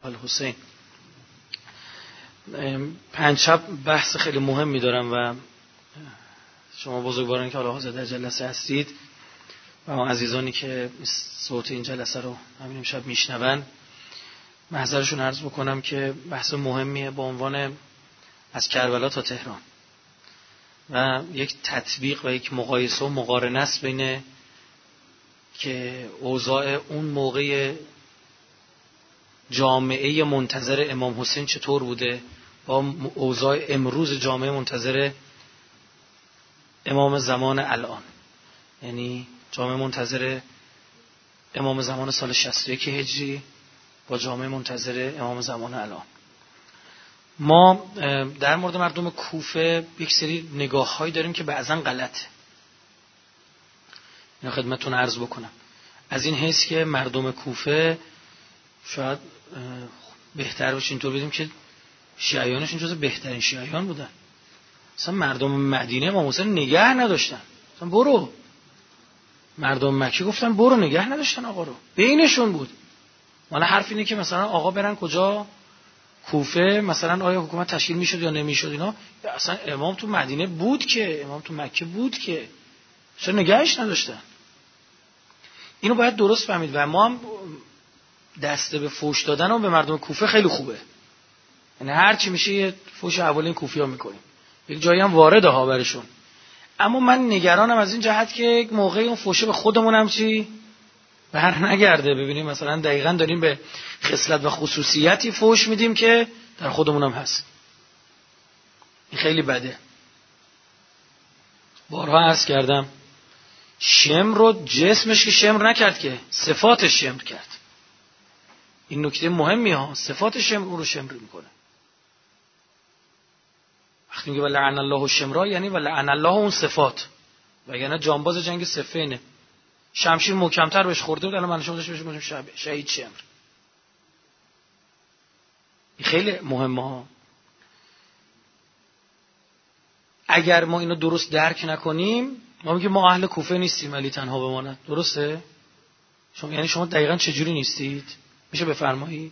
الحسین. پنج شب بحث خیلی مهمی دارم و شما بزرگوارانی که حاضر در جلسه هستید و اون عزیزانی که صوت این جلسه رو همین امشب میشنون، محضرشون عرض بکنم که بحث مهمیه با عنوان از کربلا تا تهران و یک تطبیق و یک مقایسه و مقارنه است بین که اوضاع اون موقع جامعه منتظر امام حسین چطور بوده با اوضاع امروز جامعه منتظر امام زمان الان، یعنی جامعه منتظر امام زمان سال 61 هجری با جامعه منتظر امام زمان الان. ما در مورد مردم کوفه یک سری نگاه‌هایی داریم که بعضاً غلطه. اینو خدمتتون عرض بکنم. از این حیث که مردم کوفه شاید بهتر باشه اینطور بدیم که شیعیانشون جز بهترین شیعیان بودن. مثلا مردم مدینه امام حسین نگه نداشتن. مثلا برو. مردم مکه گفتن برو، نگه نداشتن آقا رو. بینشون بود. مالا حرف اینه که مثلا آقا برن کجا؟ کوفه. مثلا آیا حکومت تشکیل میشد یا نمیشد اینا؟ اصلا امام تو مدینه بود که، امام تو مکه بود که، چرا نگهش نداشتن؟ اینو باید درست فهمید و ما هم دسته به فوش دادن و به مردم کوفه خیلی خوبه. یعنی هر چی میشه یه فوش اولین کوفی‌ها میکنیم. یک جایی هم وارده ها برشون. اما من نگرانم از این جهت که یک موقعی اون فوشه به خودمون هم چی بر نگرده. ببینیم مثلا دقیقاً داریم به خصلت و خصوصیتی فوش میدیم که در خودمون هم هست. این خیلی بده. بارها عرض کردم شمر رو جسمش که شمر نکرد که صفاتش شمر کرد. این نکته مهمی ها. صفات شمر اون رو شمر میکنه. وقتی میگه ولعن الله الشمرا یعنی ولعن الله اون صفات. وگرنه جانباز جنگ صفینه. شمشیر محکم‌تر بهش خورده بود الان من شما داشت بهش شهید شمر. این خیلی مهمه ها. اگر ما اینو درست درک نکنیم ما میگیم ما اهل کوفه نیستیم علی تنها بماند. درسته؟ یعنی شما دقیقاً چجوری نیستید؟ میشه بفرمایید؟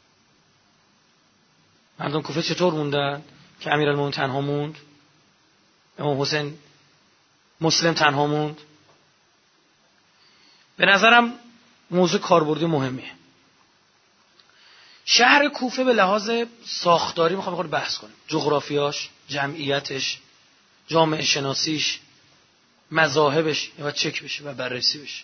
مردم کوفه چطور موندن که امیرالمومنین تنها موند؟ امام حسین مسلم تنها موند؟ به نظرم موضوع کاربردی مهمیه. شهر کوفه به لحاظ ساختاری میخوام بخواد بحث کنیم. جغرافیاش، جمعیتش، جامعه شناسیش، مذاهبش باید چک بشه و بررسی بشه.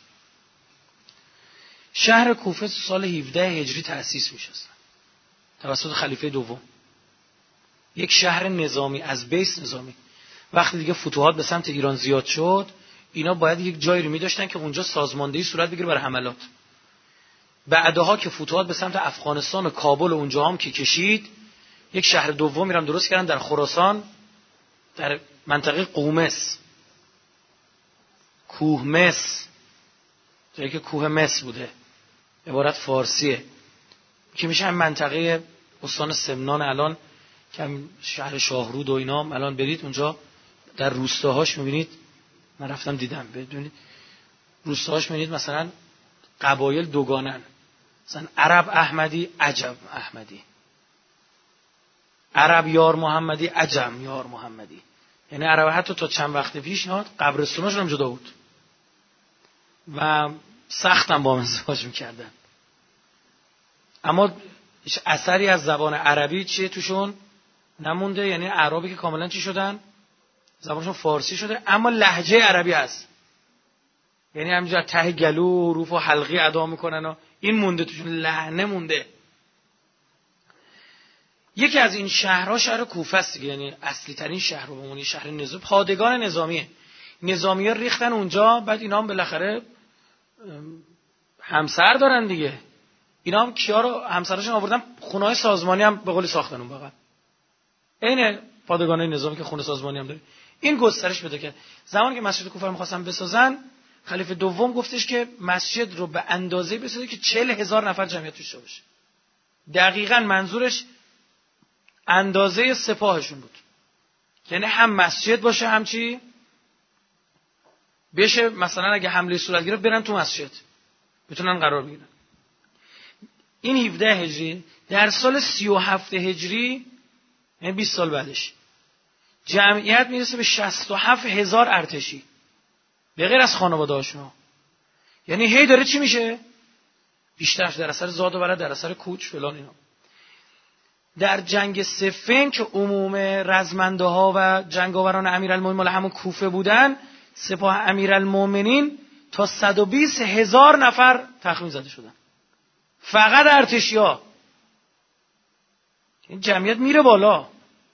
شهر کوفه سال 17 هجری تأسیس میشه توسط خلیفه دوم. یک شهر نظامی از بیس نظامی. وقتی دیگه فتوحات به سمت ایران زیاد شد اینا باید یک جایی رو می‌داشتن که اونجا سازماندهی صورت بگیره برای حملات. بعدها که فتوحات به سمت افغانستان و کابل و اونجا هم که کشید یک شهر دوم میرم درست کردن در خراسان در منطقه قومس، کوه مس، جایی که کوه مس بوده، عبارت فارسیه که میشه هم منطقه استان سمنان الان که شهر شاهرود و اینا الان برید اونجا در روستاهاش میبینید. من رفتم دیدم. ببینید روستاهاش میبینید مثلا قبایل دوگانن، مثلا عرب احمدی، عجم احمدی، عرب یار محمدی، عجم یار محمدی. یعنی عرب حتی تا چند وقت پیش اینا قبرستوناشون هم جدا بود و سختم با هم ازدواج میکردن. اما هیچ اثری از زبان عربی چیه توشون نمونده. یعنی عربی که کاملا چی شدن؟ زبانشون فارسی شده اما لهجه عربی هست. یعنی همینجا ته گلو حروف و حلقی ادا میکنن و این مونده توشون، لحنه مونده. یکی از این شهرها شهر کوفه است دیگه. یعنی اصلی ترین شهر رو بمونه شهر نظامی، پادگان نظامیه. نظامی‌ها ریختن اونجا. بعد اینا هم بالاخره همسر دارن دیگه. اینا هم کیا رو همسراشون آوردن خونه‌های سازمانی هم به قولی ساختن اون بغل. عین پادگان‌های نظامی که خونه سازمانی هم داره. این گسترش پیدا کرد. زمانی که مسجد کوفه رو می‌خواستن بسازن خلیفه دوم گفتش که مسجد رو به اندازه بسازید که 40,000 نفر جمعیت توش باشه. دقیقاً منظورش اندازه سپاهشون بود. یعنی هم مسجد باشه هم چی؟ بشه مثلا اگه حمله صورت گرفت برن تو مسجد بتونن قرار بگیرن. این 17 هجری، در سال 37 هجری یعنی 20 سال بعدش جمعیت میرسه به 67,000 ارتشی به غیر از خانواده هاشون. یعنی هی داره چی میشه؟ بیشتر در اثر زاد و ولد، در اثر کوچ فلان اینا. در جنگ صفین که عموم رزمنده ها و جنگاوران امیرالمومنین مال همون کوفه بودن، سپاه امیرالمومنین تا 120,000 نفر تخمین زده شدن، فقط ارتشی ها. این جمعیت میره بالا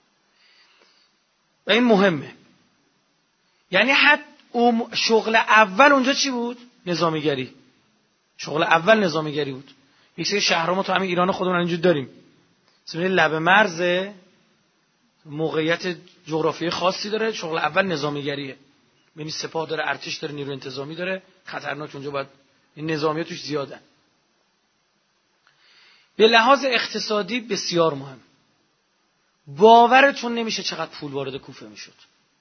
و این مهمه. یعنی حتی شغل اول اونجا چی بود؟ نظامیگری. شغل اول نظامیگری بود. یک سری شهرها ما تو همین ایران خودمون اینجوری داریم، مثلا لب مرز، موقعیت جغرافیایی خاصی داره، شغل اول نظامیگریه. یعنی سپاه داره، ارتش داره، نیروی انتظامی داره، خطرناک اونجا باید این نظامیات توش زیادن. به لحاظ اقتصادی بسیار مهم. باورتون نمیشه چقدر پول وارد کوفه میشد.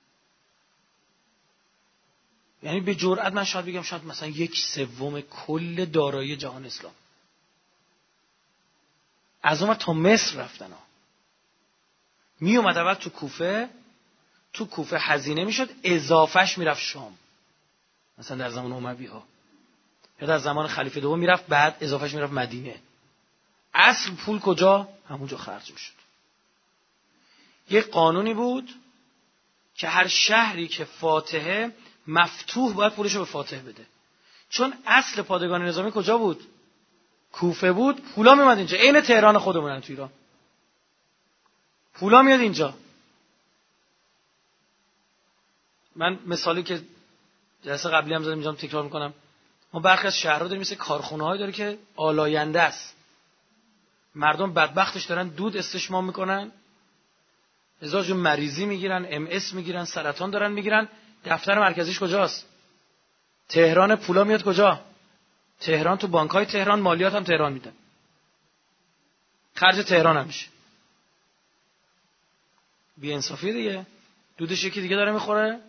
یعنی به جرئت من شاید بگم شاید مثلا 1/3 کل دارایی جهان اسلام از اون تا مصر رفتن ها. می اومد اول تو کوفه هزینه میشد، اضافهش میرفت شام، مثلا در زمان اموی ها، یا در زمان خلیفه دوم میرفت، بعد اضافهش میرفت مدینه. اصل پول کجا؟ همونجا خرج میشد. یک قانونی بود که هر شهری که فاتحه مفتوح باید پولشو به فاتح بده، چون اصل پادگان نظامی کجا بود؟ کوفه بود. پولا میاد اینجا، عین تهران خودمونن تو ایران، پولا میاد اینجا. من مثالی که جلسه قبلی هم زدم اینجا تکرار میکنم، ما برخی از شهرها داریم مثل کارخونه‌هایی داره که آلاینده است، مردم بدبختش دارن دود استشمام میکنن، ازاج مریضی میگیرن، MS میگیرن، سرطان دارن میگیرن. دفتر مرکزیش کجاست؟ تهران. پولا میاد کجا؟ تهران. تو بانک‌های تهران، مالیات هم تهران میدن، خرج تهران هم میشه. بی انصافی دیگه. دودش یکی دیگه داره میخوره.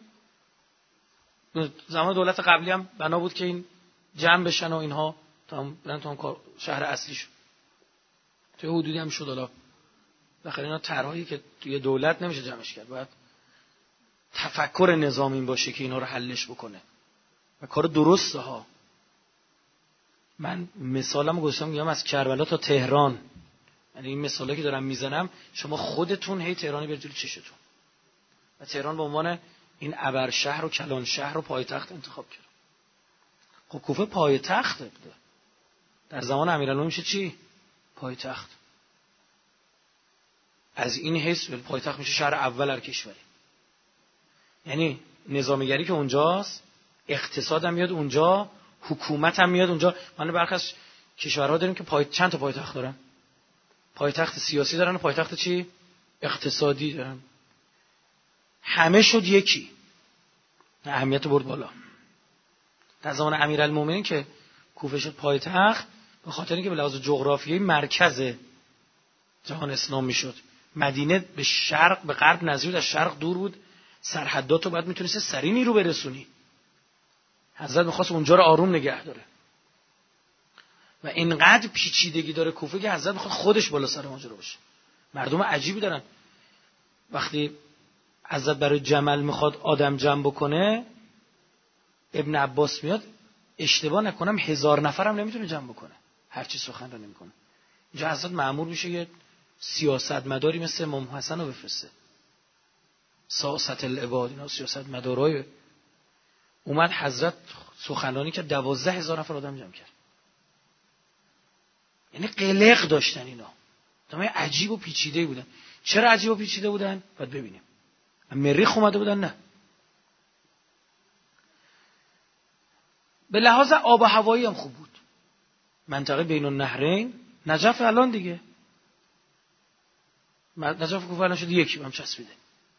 زمان دولت قبلی هم بنا بود که این جمع بشن و اینها تا هم شهر اصلیش توی حدودی هم شد. حالا بخاطر اینا طرحی که توی دولت نمیشه جمعش کرد، باید تفکر نظامی باشه که اینا رو حلش بکنه و کار درسته ها. من مثالم گذاشتم میگم از کربلا تا تهران، یعنی این مثالی که دارم میزنم شما خودتون هی تهرانی برید جلوی چشتون. و تهران به عنوان این ابر شهر و کلان شهر و پایتخت انتخاب کرد. خب کوفه پایتخت بوده در زمان امیرالمومنین، میشه چی؟ پایتخت. از این حیث پایتخت میشه شهر اول هر کشوری. یعنی نظامیگری که اونجاست، اقتصاد هم میاد اونجا، حکومت هم میاد اونجا. من برخی از کشورها داریم که چند تا پایتخت دارن، پایتخت سیاسی دارن و پایتخت چی؟ اقتصادی دارن. همه شد یکی، اهمیت برد بالا. در زمان امیرالمومنین که کوفه شد پایتخت، به خاطر اینکه به لحاظ جغرافیایی مرکز جهان اسلام میشد. مدینه به شرق به غرب نزدیک، از شرق دور بود، سرحداتو بعد میتونسته سریع نیرو برسونی. حضرت میخواست اونجا رو آروم نگه داره و اینقدر پیچیدگی داره کوفه که حضرت میخواد خودش بالا سر ماجرا باشه. مردم عجیبی دارن. وقتی حضرت برای جمل میخواد آدم جمع بکنه، ابن عباس میاد، اشتباه نکنم 1000 نفر هم نمیتونه جمع بکنه، هرچی سخنرانی میکنه. اینجا حضرت مأمور میشه یه سیاستمداری مثل امام حسن رو بفرسته، سیاست العباد، اینا سیاست مدارای. اومد حضرت سخنرانی که 12,000 نفر آدم جمع کرد. یعنی قلق داشتن اینا، تمام عجیب و پیچیده بودن. چرا عجیب و پیچیده بودن؟ باید ببینیم. مریخ اومده بودن؟ نه. به لحاظ آب و هوایی هم خوب بود. منطقه بین النهرین، نجف الان دیگه، نجف کوفه الان شده یکی، هم چسبیده.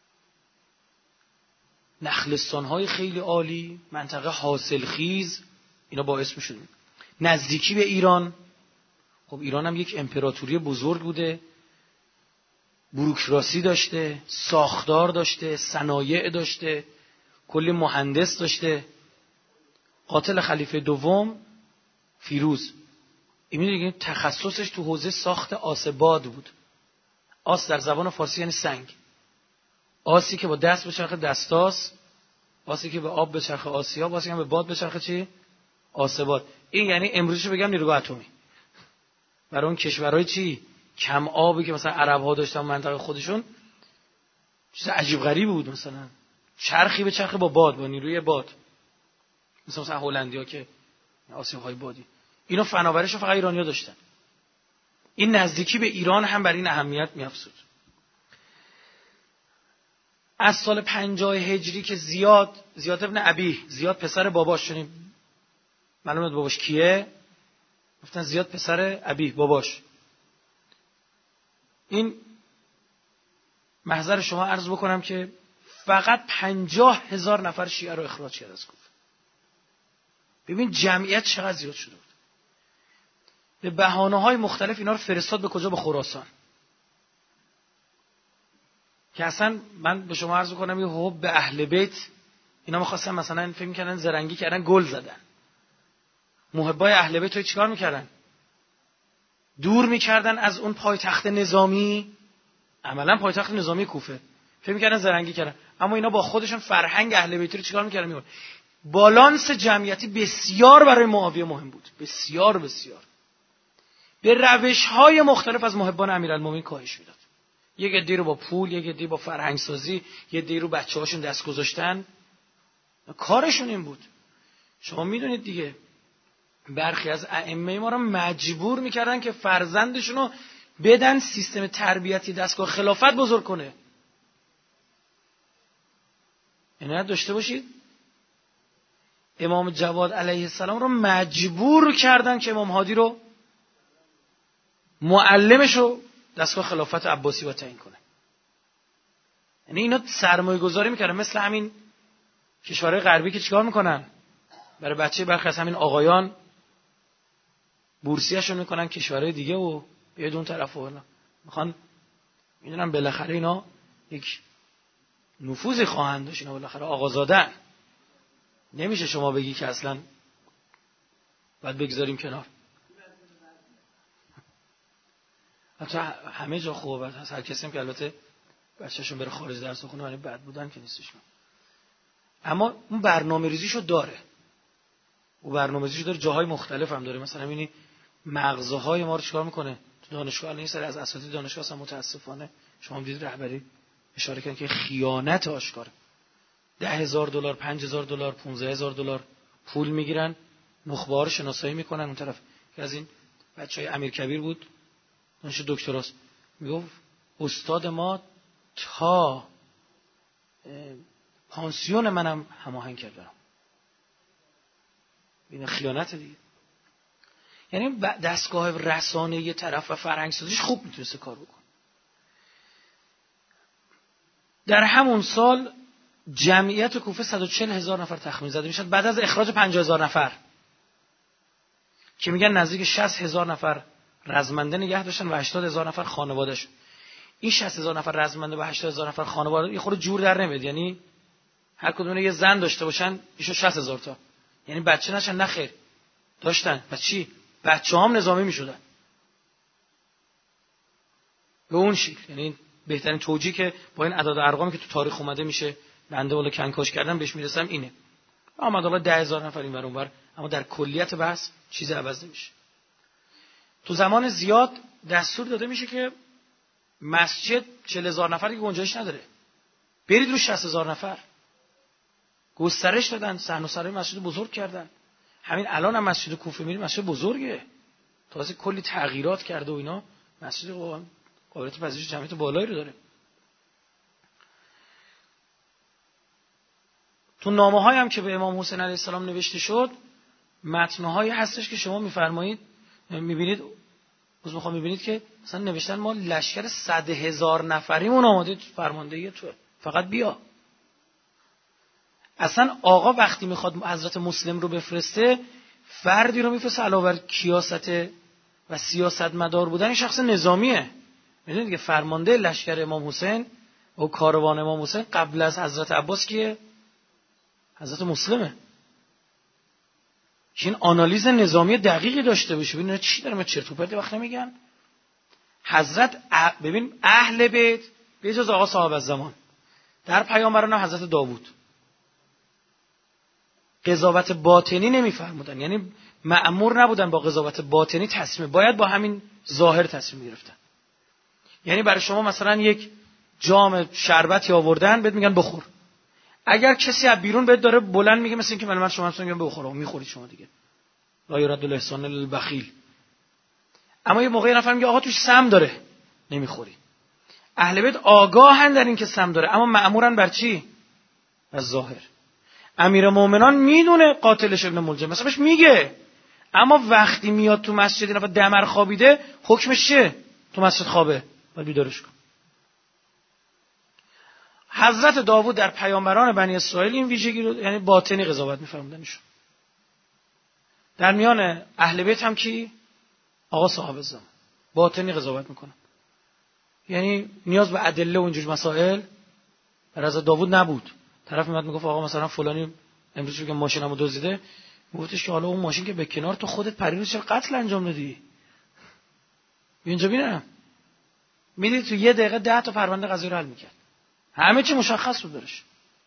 نخلستان‌های خیلی عالی، منطقه حاصلخیز، اینا باعث می‌شد. نزدیکی به ایران. خب ایران هم یک امپراتوری بزرگ بوده، بوروکراسی داشته، ساختار داشته، صنایع داشته، کلی مهندس داشته. قاتل خلیفه دوم فیروز این میدونید تخصصش تو حوزه ساخت آسباد بود. آس در زبان فارسی یعنی سنگ. آسی که با دست به چرخ دستاس، آسی که به آب به چرخ آسیاب، آسی که به باد به چرخ چی؟ آسباد. این یعنی امروزشو بگم نیروگاه اتمی. برای اون کشورهای چی؟ کم آبی که مثلا عرب‌ها داشتن منطقه خودشون، چیز عجیب غریبی بود. مثلا چرخی به چرخ با باد، با نیروی باد، مثلا هلندی‌ها که آسیاب‌های بادی. اینو فناوریشو فقط ایرانی‌ها داشتن. این نزدیکی به ایران هم بر این اهمیت می‌افزود. از سال 50 هجری که زیاد ابن ابی، زیاد پسر باباش، چون معلومه باباش کیه، گفتن زیاد پسر ابی باباش. این محضر شما عرض بکنم که فقط 50,000 نفر شیعه رو اخراج کرد از کوفه. ببین جمعیت چقدر زیاد شده بود. به بهانه‌های مختلف اینا رو فرستاد به کجا؟ به خراسان. که اصلا من به شما عرض کنم یه حب به اهل بیت، اینا می‌خواستن مثلا فکر می‌کردن زرنگی کردن، گل زدن. محبای اهل بیت رو چیکار می‌کردن؟ دور می‌کردن از اون پایتخت نظامی، عملاً پایتخت نظامی کوفه. فکر می‌کردن زرنگی کردن، اما اینا با خودشون فرهنگ اهل بیت رو چیکار می‌کردن؟ بالانس جمعیتی بسیار برای معاویه مهم بود. بسیار بسیار. به روش‌های مختلف از محبان امیرالمومنین کاهش میداد. یک عده رو با پول، یک عده با فرهنگ سازی، یک عده رو بچه‌هاشون دست گذاشتن. کارشون این بود. شما میدونید دیگه برخی از ائمه ما رو مجبور میکردن که فرزندشون رو بدن سیستم تربیتی دستگاه خلافت بزرگ کنه. عنایت داشته باشید. امام جواد علیه السلام رو مجبور کردن که امام هادی رو معلمش رو دستگاه خلافت عباسی با تعیین کنه. یعنی اینا سرمایه گذاری میکردن، مثل همین کشورهای غربی که چیکار میکنن برای بچه برخی از همین آقایان بورسیه‌شون میکنن کشورهای دیگه و بیاد اون طرف و میخوان، میدونم بالاخره اینا یک نفوذی خواهند داشت، اینا بالاخره آقازادن. نمیشه شما بگی که اصلا باید بگذاریم کنار. حتی همه جا خوبه هست، هر کسی هم که البته بچه‌شون بره خارج درس بخونه ولی بد بودن که نیستش. اما اون برنامه‌ریزیشو داره. اون برنامه‌ریزیشو داره، جاهای مختلف هم داره. مثلا ببینید مغزهای ما رو چیکار میکنه تو دانشگاه. الان این سری از اساتید دانشگاه اصلا متاسفانه شما هم دید رهبری اشاره کردن که خیانت آشکاره. $10,000 $5,000 $15,000 پول میگیرن، نخبه ها رو شناسایی میکنن. اون طرف که از این بچهای امیرکبیر بود، دانش دکتراست، میگفت استاد ما تا پانسیون منم هماهنگ کردم. این خیانت دیگه. یعنی دستگاه رسانه یه طرف و فرهنگ سازیش خوب میتونسته کار بکنه. در همون سال جمعیت کوفه 140,000 نفر تخمین زده میشد بعد از اخراج 50,000 نفر که میگن نزدیک 60,000 نفر رزمنده نگه داشتن و 80,000 نفر خانواده‌اش. این 60,000 نفر رزمنده و 80,000 نفر خانواده یه خورده جور در نمیاد. یعنی هر کدوم یه زن داشته باشن میشه 60,000 تا. یعنی بچه نشن، نه خیر داشتن. پس چی؟ بچه‌هام نظامی میشدن به اون شکل. یعنی بهترین توجیه که با این اعداد و ارقامی که تو تاریخ اومده میشه بنده والا کنکاش کردم بهش میرسم اینه. آمد حالا 10,000 نفر این ور اون ور، اما در کلیت بحث چیزی عوض نمیشه. تو زمان زیاد دستور داده میشه که مسجد 40,000 نفر که گنجایش نداره، برید رو 60,000 نفر. گسترش دادن، صحن و سرای مسجد بزرگ کردن. همین الان هم مسجد کوفه میریم، مسجد بزرگه، تازه کلی تغییرات کرده و اینا. مسجد قابلیت پذیرش جمعیت بالایی رو داره. تو نامه‌های هم که به امام حسین علیه السلام نوشته شد متن‌هایی هستش که شما می‌فرمایید می‌بینید، می‌بینید که مثلا نوشتن ما لشکر 100,000 نفریمون آماده فرماندهی تو، فقط بیا. اصلا آقا وقتی میخواد حضرت مسلم رو بفرسته، فردی رو میفرسته علاوه بر کیاست و سیاستمدار بودن، این شخص نظامیه. میدونید که فرمانده لشکر امام حسین و کاروان امام حسین قبل از حضرت عباس کیه؟ حضرت مسلمه. که این آنالیز نظامی دقیقی داشته باشه. ببین چی داره، ما چرت و پرت وقت نمیگن. حضرت ببین اهل بیت به جز آقا صاحب الزمان در پیامبران هم حضرت داوود قضاوت باطنی نمیفرمودن، یعنی مأمور نبودن با قضاوت باطنی تصمیم، باید با همین ظاهر تصمیم گرفتن. یعنی برای شما مثلا یک جام شربتی آوردن بهت میگن بخور، اگر کسی از بیرون بهت داره بلند میگه مثل اینکه من شما میگم بخور، میخورید شما دیگه، لا یرد الاحسان الا البخیل. اما یه موقعی نفر میگه آقا توش سم داره، نمیخوری. اهل بیت آگاهن در این که سم داره، اما مأمورن بر چی؟ بر ظاهر. امیرالمومنان میدونه قاتلش ابن ملجم، مثلا بهش میگه، اما وقتی میاد تو مسجد اینا دمر خوابیده، حکمش چیه؟ تو مسجد خوابه، باید بیدارش کن. حضرت داوود در پیامبران بنی اسرائیل این ویژگی رو، یعنی باطنی قضاوت می‌فرمودنشون. در میان اهل بیت هم کی؟ آقا صاحب الزمان، باطنی قضاوت میکنن. یعنی نیاز به ادله و اینجور مسائل در حضرت داوود نبود. طرف میاد میگفت آقا مثلا فلانی امروز که ماشینمو دزدیده، میگفتش که حالا اون ماشین که به کنار، تو خودت پریروز چرا قتل انجام دادی؟ اینجا ببینم میدید تو یه دقیقه 10 تا پرونده قضایی رو حل میکرد، همه چی مشخص بود برش.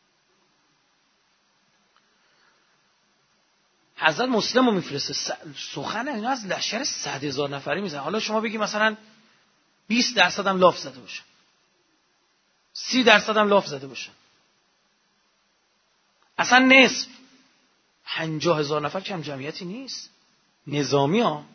حضرت مسلم رو میفرسته، سخن اینا از لشکر 100,000 نفری میزنه. حالا شما بگی مثلا 20% هم لاف زده باشه، 30% هم لاف زده باشه، اصلا نصف 50,000 نفر کم جمعیتی نیست. نظامی ها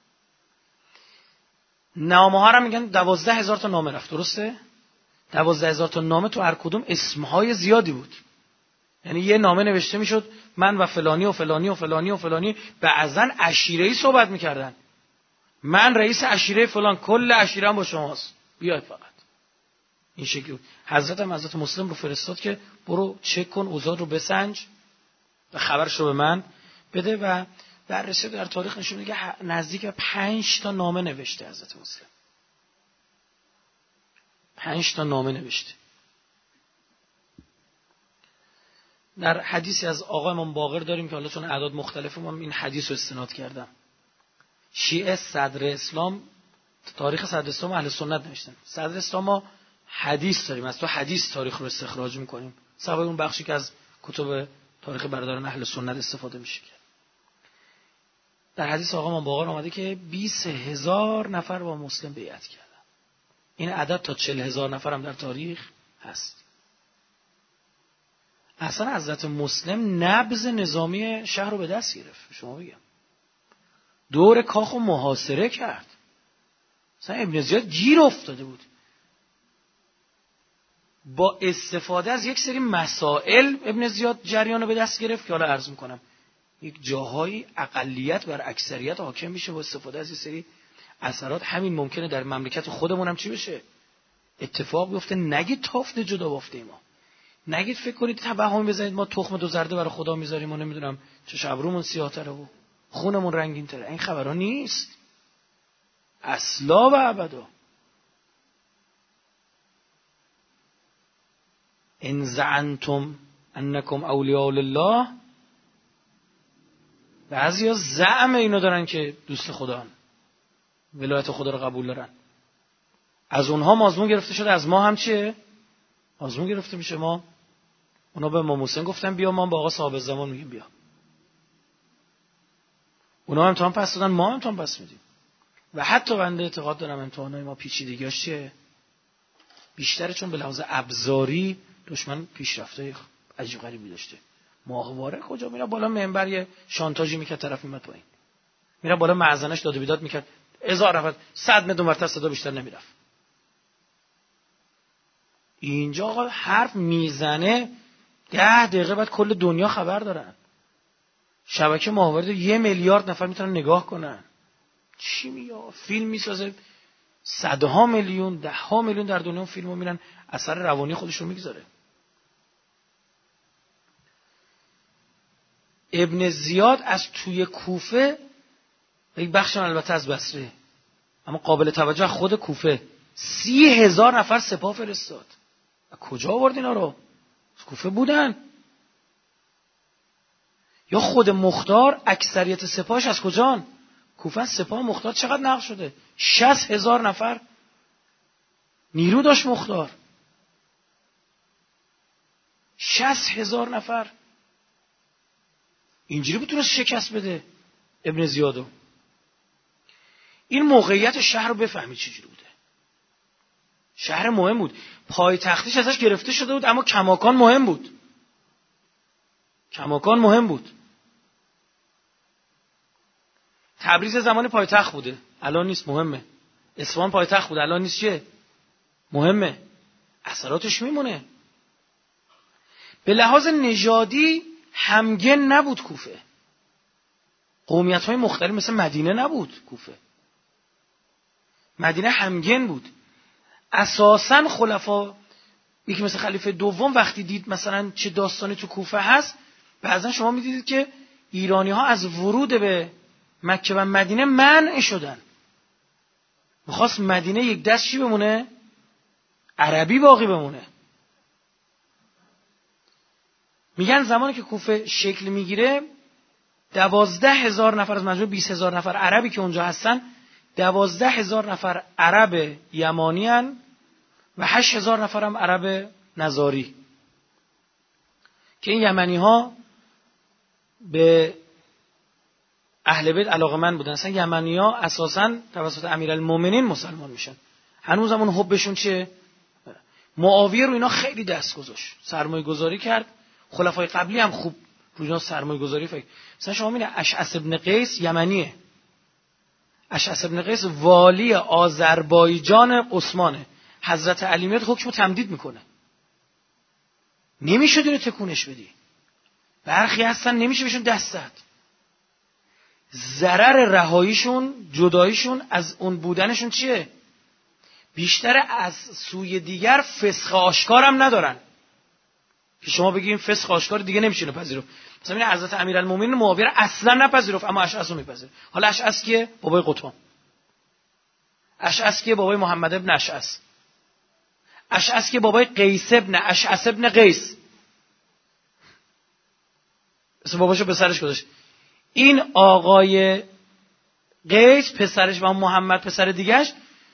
نامه ها را میگن 12,000 تا نامه رفت، درسته؟ 12,000 تا نامه، تو هر کدوم اسمهای زیادی بود. یعنی یه نامه نوشته میشد من و فلانی و فلانی و فلانی و فلانی، بعضن عشیره‌ای صحبت میکردن، من رئیس عشیره فلان، کل عشیره هم با شماست، بیاید فقط. این شکلی بود. حضرت مسلم رو فرستاد که برو چک کن، اوضاع رو بسنج و خبرش رو به من بده. و بررسی در تاریخ نشون میده که نزدیک 5 تا نامه نوشته حضرت مسلم، 5 تا نامه نوشته. در حدیثی از آقا امام باقر داریم که حالا چون اعداد مختلفه من این حدیث رو استناد کردم. شیعه صدر اسلام، تاریخ صدر اسلام اهل سنت نوشتن. صدر اسلام ما حدیث داریم، از تو حدیث تاریخ رو استخراج میکنیم، سبب اون بخشی که از کتب تاریخ برادران اهل سنت استفاده میشه. در حدیث آقا امام باقر آمده که 20,000 نفر با مسلم بیعت کردن. این عدد تا 40,000 نفر هم در تاریخ هست. اصلا حضرت مسلم نبض نظامی شهر رو به دست گرفت. شما بگم دور کاخ رو محاصره کرد. مثلا ابن زیاد گیر افتاده بود. با استفاده از یک سری مسائل ابن زیاد جریان رو به دست گرفت که حالا عرض میکنم. یک جاهایی اقلیت بر اکثریت حاکم میشه با استفاده از یک سری اثرات. همین ممکنه در مملکت خودمون هم چی بشه؟ اتفاق بیفته. نگید تافت جدا بافته ما، نگید فکر کنید توهم بزنید ما تخم دو زرده برای خدا میذاریم و نمیدونم چه ابرومون سیاه‌تره و خونمون رنگین‌تره. این خبرها نیست اصلا و ابدا. ان زعنتم انکم اولیاء لله، بعضیا زعم اینو دارن که دوست خدان، ولایت خدا رو قبول دارن. از اونها مازمون گرفته شده، از ما هم چیه؟ مازمون گرفته میشه. ما اونا به امام حسین گفتن بیا، ما با آقا صاحب الزمان میگیم بیا. اونا هم امتحان پس دادن، ما هم امتحان پس میدیم. و حتی بنده اعتقاد دارم امتحانای ما پیچیدگیاش چیه؟ بیشتره، چون به لحاظ ابزاری دشمن پیشرفته عجیب غریبی داشته. ماهواره کجا میره بالا منبر یه شانتاژی میکرد، طرف میمد پایین، میره بالا معزنش داد و بیداد میکرد، 1000 نفر 100 متر اونورتر صدا بیشتر نمیرفت. اینجا آقا حرف میزنه 10 دقیقه بعد کل دنیا خبر دارن. شبکه ماهواره 1 میلیارد نفر میتونن نگاه کنن. چی میگه؟ فیلم میسازه، صدها میلیون، 10 میلیون در دنیا فیلمو میرن، اثر روانی خودش رو میگذاره. ابن زیاد از توی کوفه، یک بخش البته از بصره اما قابل توجه خود کوفه، 30,000 نفر سپاه فرستاد. کجا آورد اینا رو؟ از کوفه بودن. یا خود مختار اکثریت سپاهش از کجان؟ کوفه. سپاه مختار چقدر نقل شده؟ 60,000 نفر نیرو داشت مختار. 60,000 نفر. اینجوری بتونست شکست بده ابن زیادو. این موقعیت شهر رو بفهمید چجوری بوده. شهر مهم بود، پایتختیش ازش گرفته شده بود، اما کماکان مهم بود. کماکان مهم بود. تبریز زمان پایتخت بوده، الان نیست، مهمه. اصفهان پایتخت بوده، الان نیست، چیه؟ مهمه. اثراتش میمونه. به لحاظ نژادی همگن نبود کوفه. قومیت‌های مختلف مثل مدینه نبود کوفه. مدینه همگن بود. اساساً خلفا، یکی مثل خلیفه دوم وقتی دید مثلا چه داستانی تو کوفه هست، بعضا شما می‌دیدید که ایرانی‌ها از ورود به مکه و مدینه منع شدن. می‌خواست مدینه یک دست چی بمونه؟ عربی باقی بمونه. میگن زمانی که کوفه شکل میگیره 12,000 نفر از مجموع 20,000 نفر عربی که اونجا هستن، 12,000 نفر عرب یمانی هن و 8,000 نفر هم عرب نزاری، که این یمنی ها به اهل بیت علاقه‌مند بودن. اصلا یمنی ها اساساً توسط امیرالمومنین مسلمان میشن. هنوز همون حبشون چیه؟ معاویه رو اینا خیلی دست گذاشت، سرمایه گذاری کرد. خلفای قبلی هم خوب روی اینا سرمایه گذاری فکر. مثلا شما می‌بینید اشعث ابن قیس یمنیه. اشعث ابن قیس والی آذربایجان عثمانه. حضرت علی میاد حکم تمدید میکنه. نمیشه اینو تکونش بدی. برخی هستن نمیشه بهشون دست زد. ضرر رهاییشون، جداییشون از اون بودنشون چیه؟ بیشتر از سوی دیگر فسخ آشکار هم ندارن که شما بگیم فسخ آشکار دیگه نمیشه پذیرفت. مثلا این حضرت امیرالمومنین معاویه اصلا نپذیرفت، اما اشعث رو میپذیره. حالا اشعث کیه؟ بابای قطام. اشعث کیه؟ بابای محمد ابن اشعث. اشعث کیه؟ بابای قیس ابن اشعث ابن قیس. اسم باباشو پسرش گذاشت. این آقای قیس پسرش و محمد پسر دیگه‌اش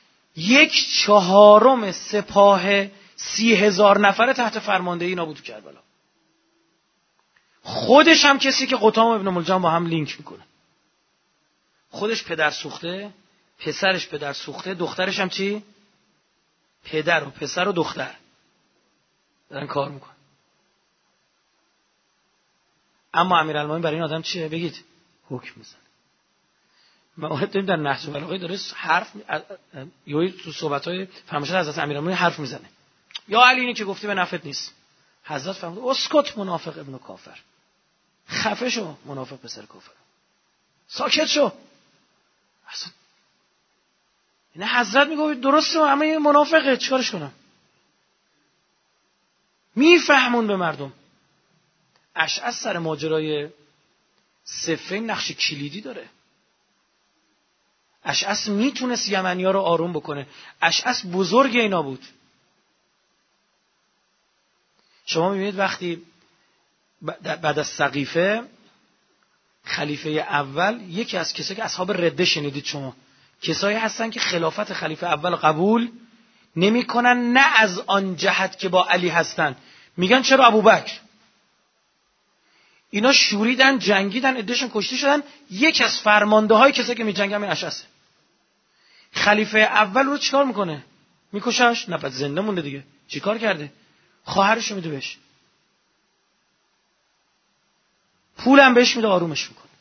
1/4 سپاه 30,000 نفره تحت فرماندهی اینا بود تو کربلا. خودش هم کسی که قطام و ابن ملجم با هم لینک میکنه. خودش پدر سوخته، پسرش پدر سوخته، دخترش هم چی؟ پدر و پسر و دختر دارن کار میکنن. اما امیرالمومنین برای این آدم چیه؟ بگید حکم میزنه. ما داریم در نهج البلاغه داره حرف یا تو صحبت‌های فرمایشات حضرت امیرالمومنین حرف میزنه. یا علی اینی که گفتی به نفعت نیست. حضرت فرمود اسکت منافق ابن کافر. خفه شو منافق پسر کافر. ساکت شو. اصلا این حضرت میگه درسته اما این منافقه، چیکارش کنم؟ میفهمون به مردم. اشعث سر ماجرای صفین نقش کلیدی داره. اشعث میتونست یمنی‌ها رو آروم بکنه. اشعث بزرگ اینا بود. شما میبینید وقتی بعد از سقیفه خلیفه اول، یکی از کسایی که اصحاب رده شنیدید شما، کسایی هستن که خلافت خلیفه اول قبول نمی‌کنن، نه از آن جهت که با علی هستن، میگن چرا ابوبکر. اینا شوریدن، جنگیدن، عده‌شون کشته شدن. یکی از فرمانده‌های کسایی که می‌جنگن همین اشعثه. خلیفه اول رو چیکار میکنه؟ میکشش؟ نه بعد زنده مونده دیگه. چیکار کرده؟ خواهرشو میده بهش، پولم بهش میده، آرومش میکنه،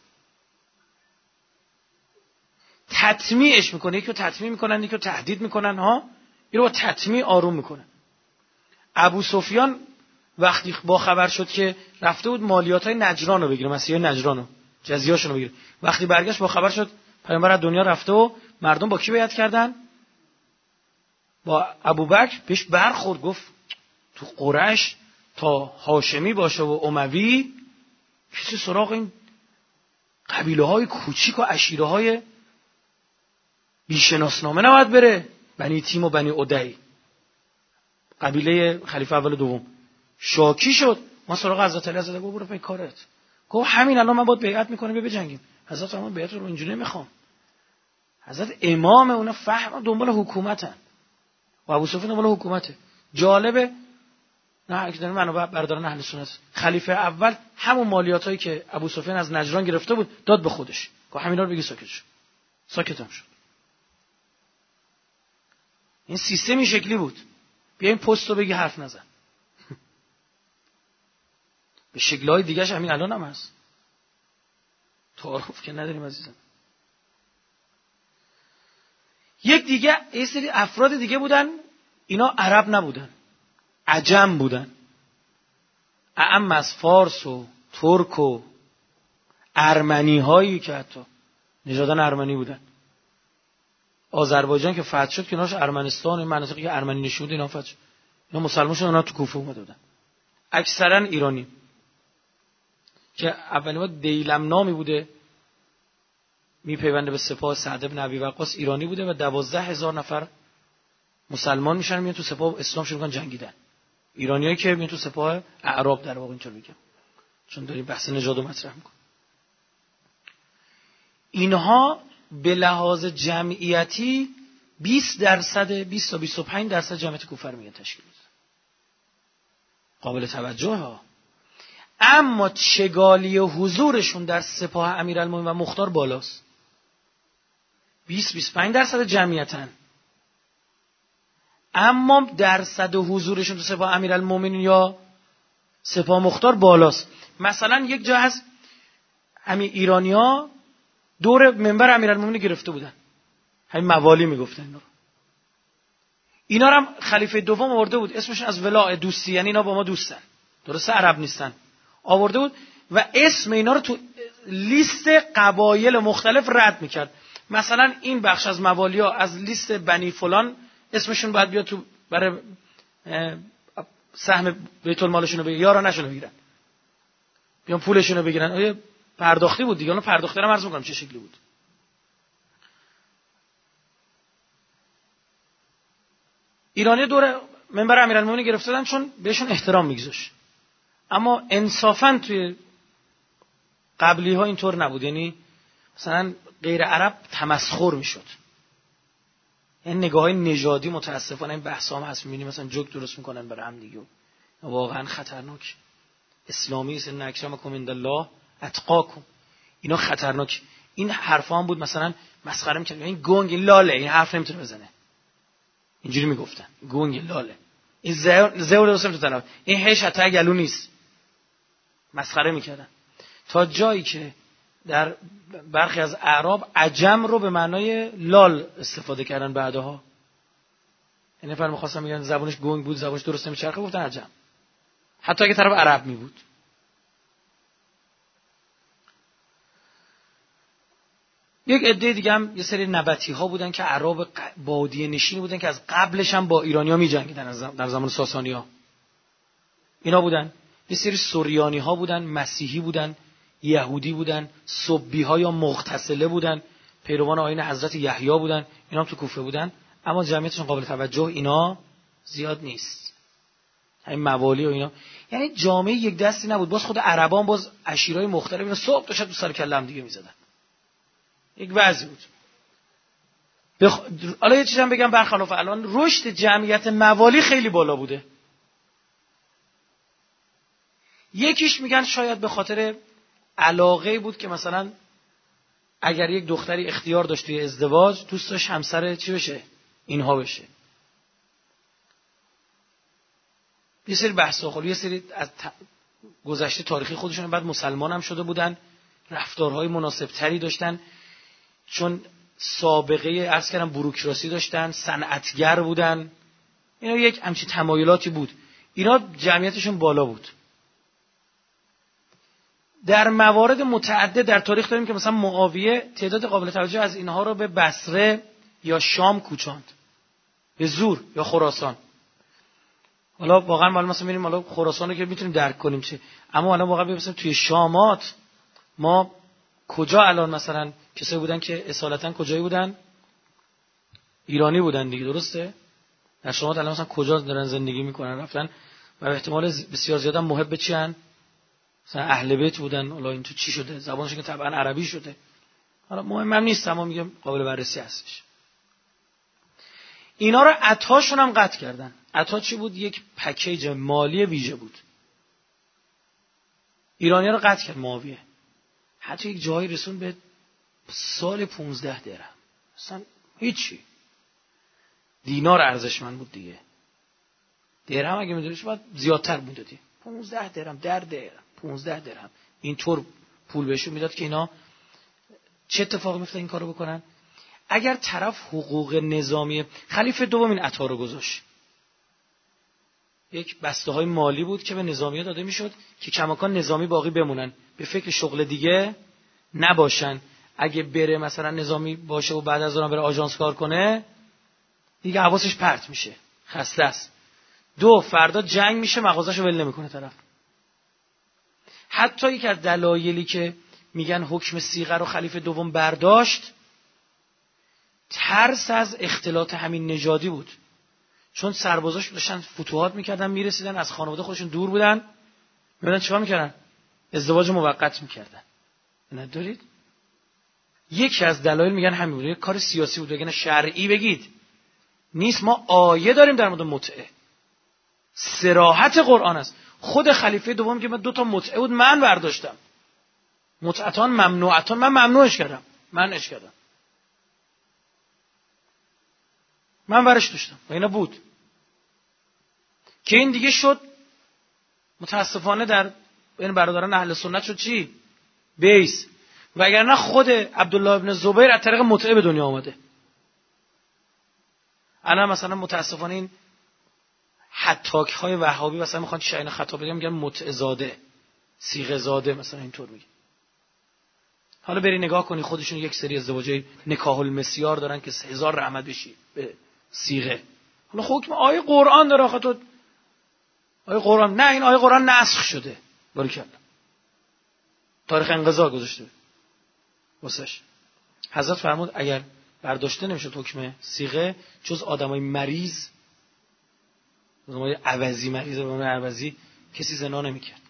تطمیعش میکنه. یکی رو تطمیع میکنن، یکی رو تهدید میکنن، ها، این رو با تطمیع آروم میکنه. ابو سفیان وقتی با خبر شد که رفته بود مالیاتای نجران رو بگیره، مسیحای نجران رو، جزیه‌اشون رو بگیره، وقتی برگشت با خبر شد پیامبر از دنیا رفته و مردم با کی بیعت کردن؟ با ابوبکر. بهش برخورد، گفت تو قریش تا هاشمی باشه و اموی کسی سراغ این قبیله های کوچیک و عشیره های بیشناسنامه نباید بره. بنی تیم و بنی عدی، قبیله خلیفه اول و دوم. شاکی شد. ما سراغ حضرت علی زدیم، برو پی کارت. گفت همین الان من باید بیعت میکنم بیا بجنگیم. حضرت عمر بیعت رو اینجوری نمیخوام. حضرت امام اونا فهم دنبال حکومتن و ابو سفیان دنبال حکومته. جالبه نه که منو برادران اهل سنت خلیفه اول همون مالیاتایی که ابو سفیان از نجران گرفته بود داد به خودش. گفت همینا رو بگی ساکت شو. ساکتم شد. این سیستمی شکلی بود. بیا این پست رو بگی حرف نزن. به شکل‌های دیگه‌ش همین الان هم هست. تعارف که نداریم عزیزم. یک دیگه یه سری افراد دیگه بودن، اینا عرب نبودن، عجم بودن. اعم از فارس و ترک و ارمنی هایی که حتی نژادان ارمنی بودن. آذربایجان که فتح شد کنارش ارمنستان، این مناطقی که ارمنی نشون بود اینا فتح شد. اینا مسلمان شدن، اونا تو کوفه اومده بودن. اکثرا ایرانی که اولی با دیلم نامی بوده میپیونده به سپاه سعد بن ابی وقاص، ایرانی بوده و 12,000 نفر مسلمان میشن میان تو سپاه اسلام شروع کردن جنگیدن. ایرانیایی که میان تو سپاه اعراب در واقع اینطور میگم، چون داریم بحث نژاد رو مطرح میکنیم. اینها به لحاظ جمعیتی 20% 20 تا 25% جمعیت کوفه رو میگن تشکیل میدن. قابل توجه ها. اما چگالی حضورشون در سپاه امیرالمومنین و مختار بالاست. 20-25% جمعیتن، اما درصد حضورشون تو سپاه امیرالمومنین یا سپاه مختار بالاست. مثلا یک جا از همین ایرانی‌ها دور منبر امیرالمومنین گرفته بودن، همین موالی میگفتن اینا رو. اینا رو هم خلیفه دوم آورده بود، اسمشون از ولاء دوستی، یعنی اینا با ما دوستن، درسته عرب نیستن، آورده بود و اسم اینا رو تو لیست قبایل مختلف رد میکرد. مثلا این بخش از موالیا از لیست بنی فلان اسمشون باید بیاد تو برای سهم بیت المالشون رو بگیرن، یارانشون رو بگیرن، بیان پولشون رو بگیرن. آیا پرداختی بود دیگه؟ اون پرداخته رو عرض می‌کنم چه شکلی بود. ایرانی دور منبر امیرالمومنین گرفتن چون بهشون احترام میگذاشت، اما انصافاً توی قبلی ها اینطور نبود. یعنی مثلا غیر عرب تمسخر میشد. این نگاه‌های نژادی متاسفانه این بحثا هم هست، می‌بینیم مثلا جوک درست میکنن برای هم دیگه، واقعا خطرناک. اسلامی است، ان اکرمکم عند الله اتقاکم، اینا خطرناک. این حرفا هم بود مثلا مسخره می‌کردن، این گنگ لاله، این حرف نمیتونه بزنه، اینجوری میگفتن گنگ لاله، این زئو درست نمیتونه تناب، این هش حتی گلو نیست، مسخره میکردن. تا جایی که در برخی از اعراب عجم رو به معنای لال استفاده کردن بعدها. این نفر می‌خواستن میگن زبونش گنگ بود، زبونش درست نمیچرخه، گفتن عجم، حتی اگه طرف عرب می بود. یک عده دیگه هم یه سری نبطی ها بودن که عرب بادیه نشینی بودن که از قبلش هم با ایرانی ها می جنگیدن در زمان ساسانی ها. اینا بودن. یه سری سوریانی ها بودن، مسیحی بودن، یهودی بودن، سبی ها یا مغتسله بودن، پیروان آیین حضرت یحیی بودن، اینا هم تو کوفه بودن، اما جمعیتشون قابل توجه اینا زیاد نیست. همین موالی و اینا، یعنی جامعه یک دستی نبود. باز خود عربان باز عشیرهای مختلف اینا صبح تا شب تو سر کله هم دیگه می‌زدن. یک وضعی بود. حالا یه چیزی هم بگم، برخلاف الان رشد جمعیت موالی خیلی بالا بوده. یکیش میگن شاید به خاطر علاقه بود که مثلا اگر یک دختری اختیار داشت توی ازدواج دوست داشت همسر چی بشه؟ اینها بشه. یه سری بحثا خود، یه سری از گذشته تاریخی خودشون، بعد مسلمان هم شده بودن، رفتارهای مناسب تری داشتن، چون سابقه عرض کردم بوروکراسی داشتن، صنعتگر بودن، اینا یک همچین تمایلاتی بود. اینا جمعیتشون بالا بود. در موارد متعدد در تاریخ داریم که مثلا معاویه تعداد قابل توجه از اینها رو به بصره یا شام کوچاند، به زور، یا خراسان. حالا واقعا ما مثلا می‌بینیم حالا خراسان رو که میتونیم درک کنیم چه، اما الان واقعا ببینیم توی شامات ما کجا الان مثلا کسایی بودن که اصالتا کجایی بودن؟ ایرانی بودن دیگه، درسته؟ در شامات الان مثلا کجا دارن زندگی میکنن؟ رفتن و به احتمال بسیار زیاد هم محب چی ان؟ مثلا اهل بیت بودن، حالا این تو چی شده؟ زبانشون که طبعا عربی شده. حالا مهمم نیست، اما میگم قابل بررسی هستش. اینا رو عطاشون هم قطع کردن. عطا چی بود؟ یک پکیج مالی ویژه بود. ایرانی‌ها رو قطع کرد معاویه. حتی یک جایی رسون به سال 15 درهم. اصلا هیچی. دینار ارزشمند بود دیگه. درهم اگه می‌دونیش باید زیادتر میدادی. 15 درهم، در درهم، 15 درهم. اینطور پول بهشون میداد که اینا چه اتفاقی میفته این کارو بکنن؟ اگر طرف حقوق نظامی خلیفه دوم این عطا رو گذاشت، یک بسته‌های مالی بود که به نظامی‌ها داده میشد که کماکان نظامی باقی بمونن، به فکر شغل دیگه نباشن. اگه بره مثلا نظامی باشه و بعد از اون بره آژانس کار کنه، دیگه حواسش پرت میشه، خسته است. دو، فردا جنگ میشه، مغازه‌شو ول نمیکنه طرف. حتی یک از دلایلی که میگن حکم صیغه رو خلیفه دوم برداشت، ترس از اختلاط همین نژادی بود. چون سربازاش داشتن فتوحات میکردن، میرسیدن از خانواده خودشون دور بودن، میبینن چیکار میکردن؟ ازدواج موقت میکردن. ندارید؟ یکی از دلایل میگن همین بود، یک کار سیاسی بود. بگن شرعی بگید نیست، ما آیه داریم در مورد متعه، صراحت قرآن است. خود خلیفه دوم که من 2 تا متعه بود من برداشتم، متعتان ممنوعتان، من ممنوعش کردم، منعش کردم، من ورش داشتم و اینا بود که این دیگه شد متاسفانه در این برادران اهل سنت شد چی؟ بیس. وگرنه خود عبدالله ابن زبیر از طریق متعه به دنیا آمده. الان مثلا متاسفانه این حتاک های وهابی مثلا میخوان شاین خطاب بگم، میگن متعه زاده، صیغه زاده، مثلا اینطور میگه. حالا بری نگاه کنی خودشون یک سری ازدواجای نکاح المسیار دارن که 1000 رحمت بشی به صیغه. حالا حکم آیه قرآن داره آخه تو آیه قرآن، نه این آیه قرآن نسخ شده، باریکلا تاریخ انقضا گذاشته واسش. حضرت فرمود اگر برداشته نمیشد حکم صیغه، جز آدمای مریض، آدمای عوضی، مریض به معنی عوضی، کسی زنا نمیکرد.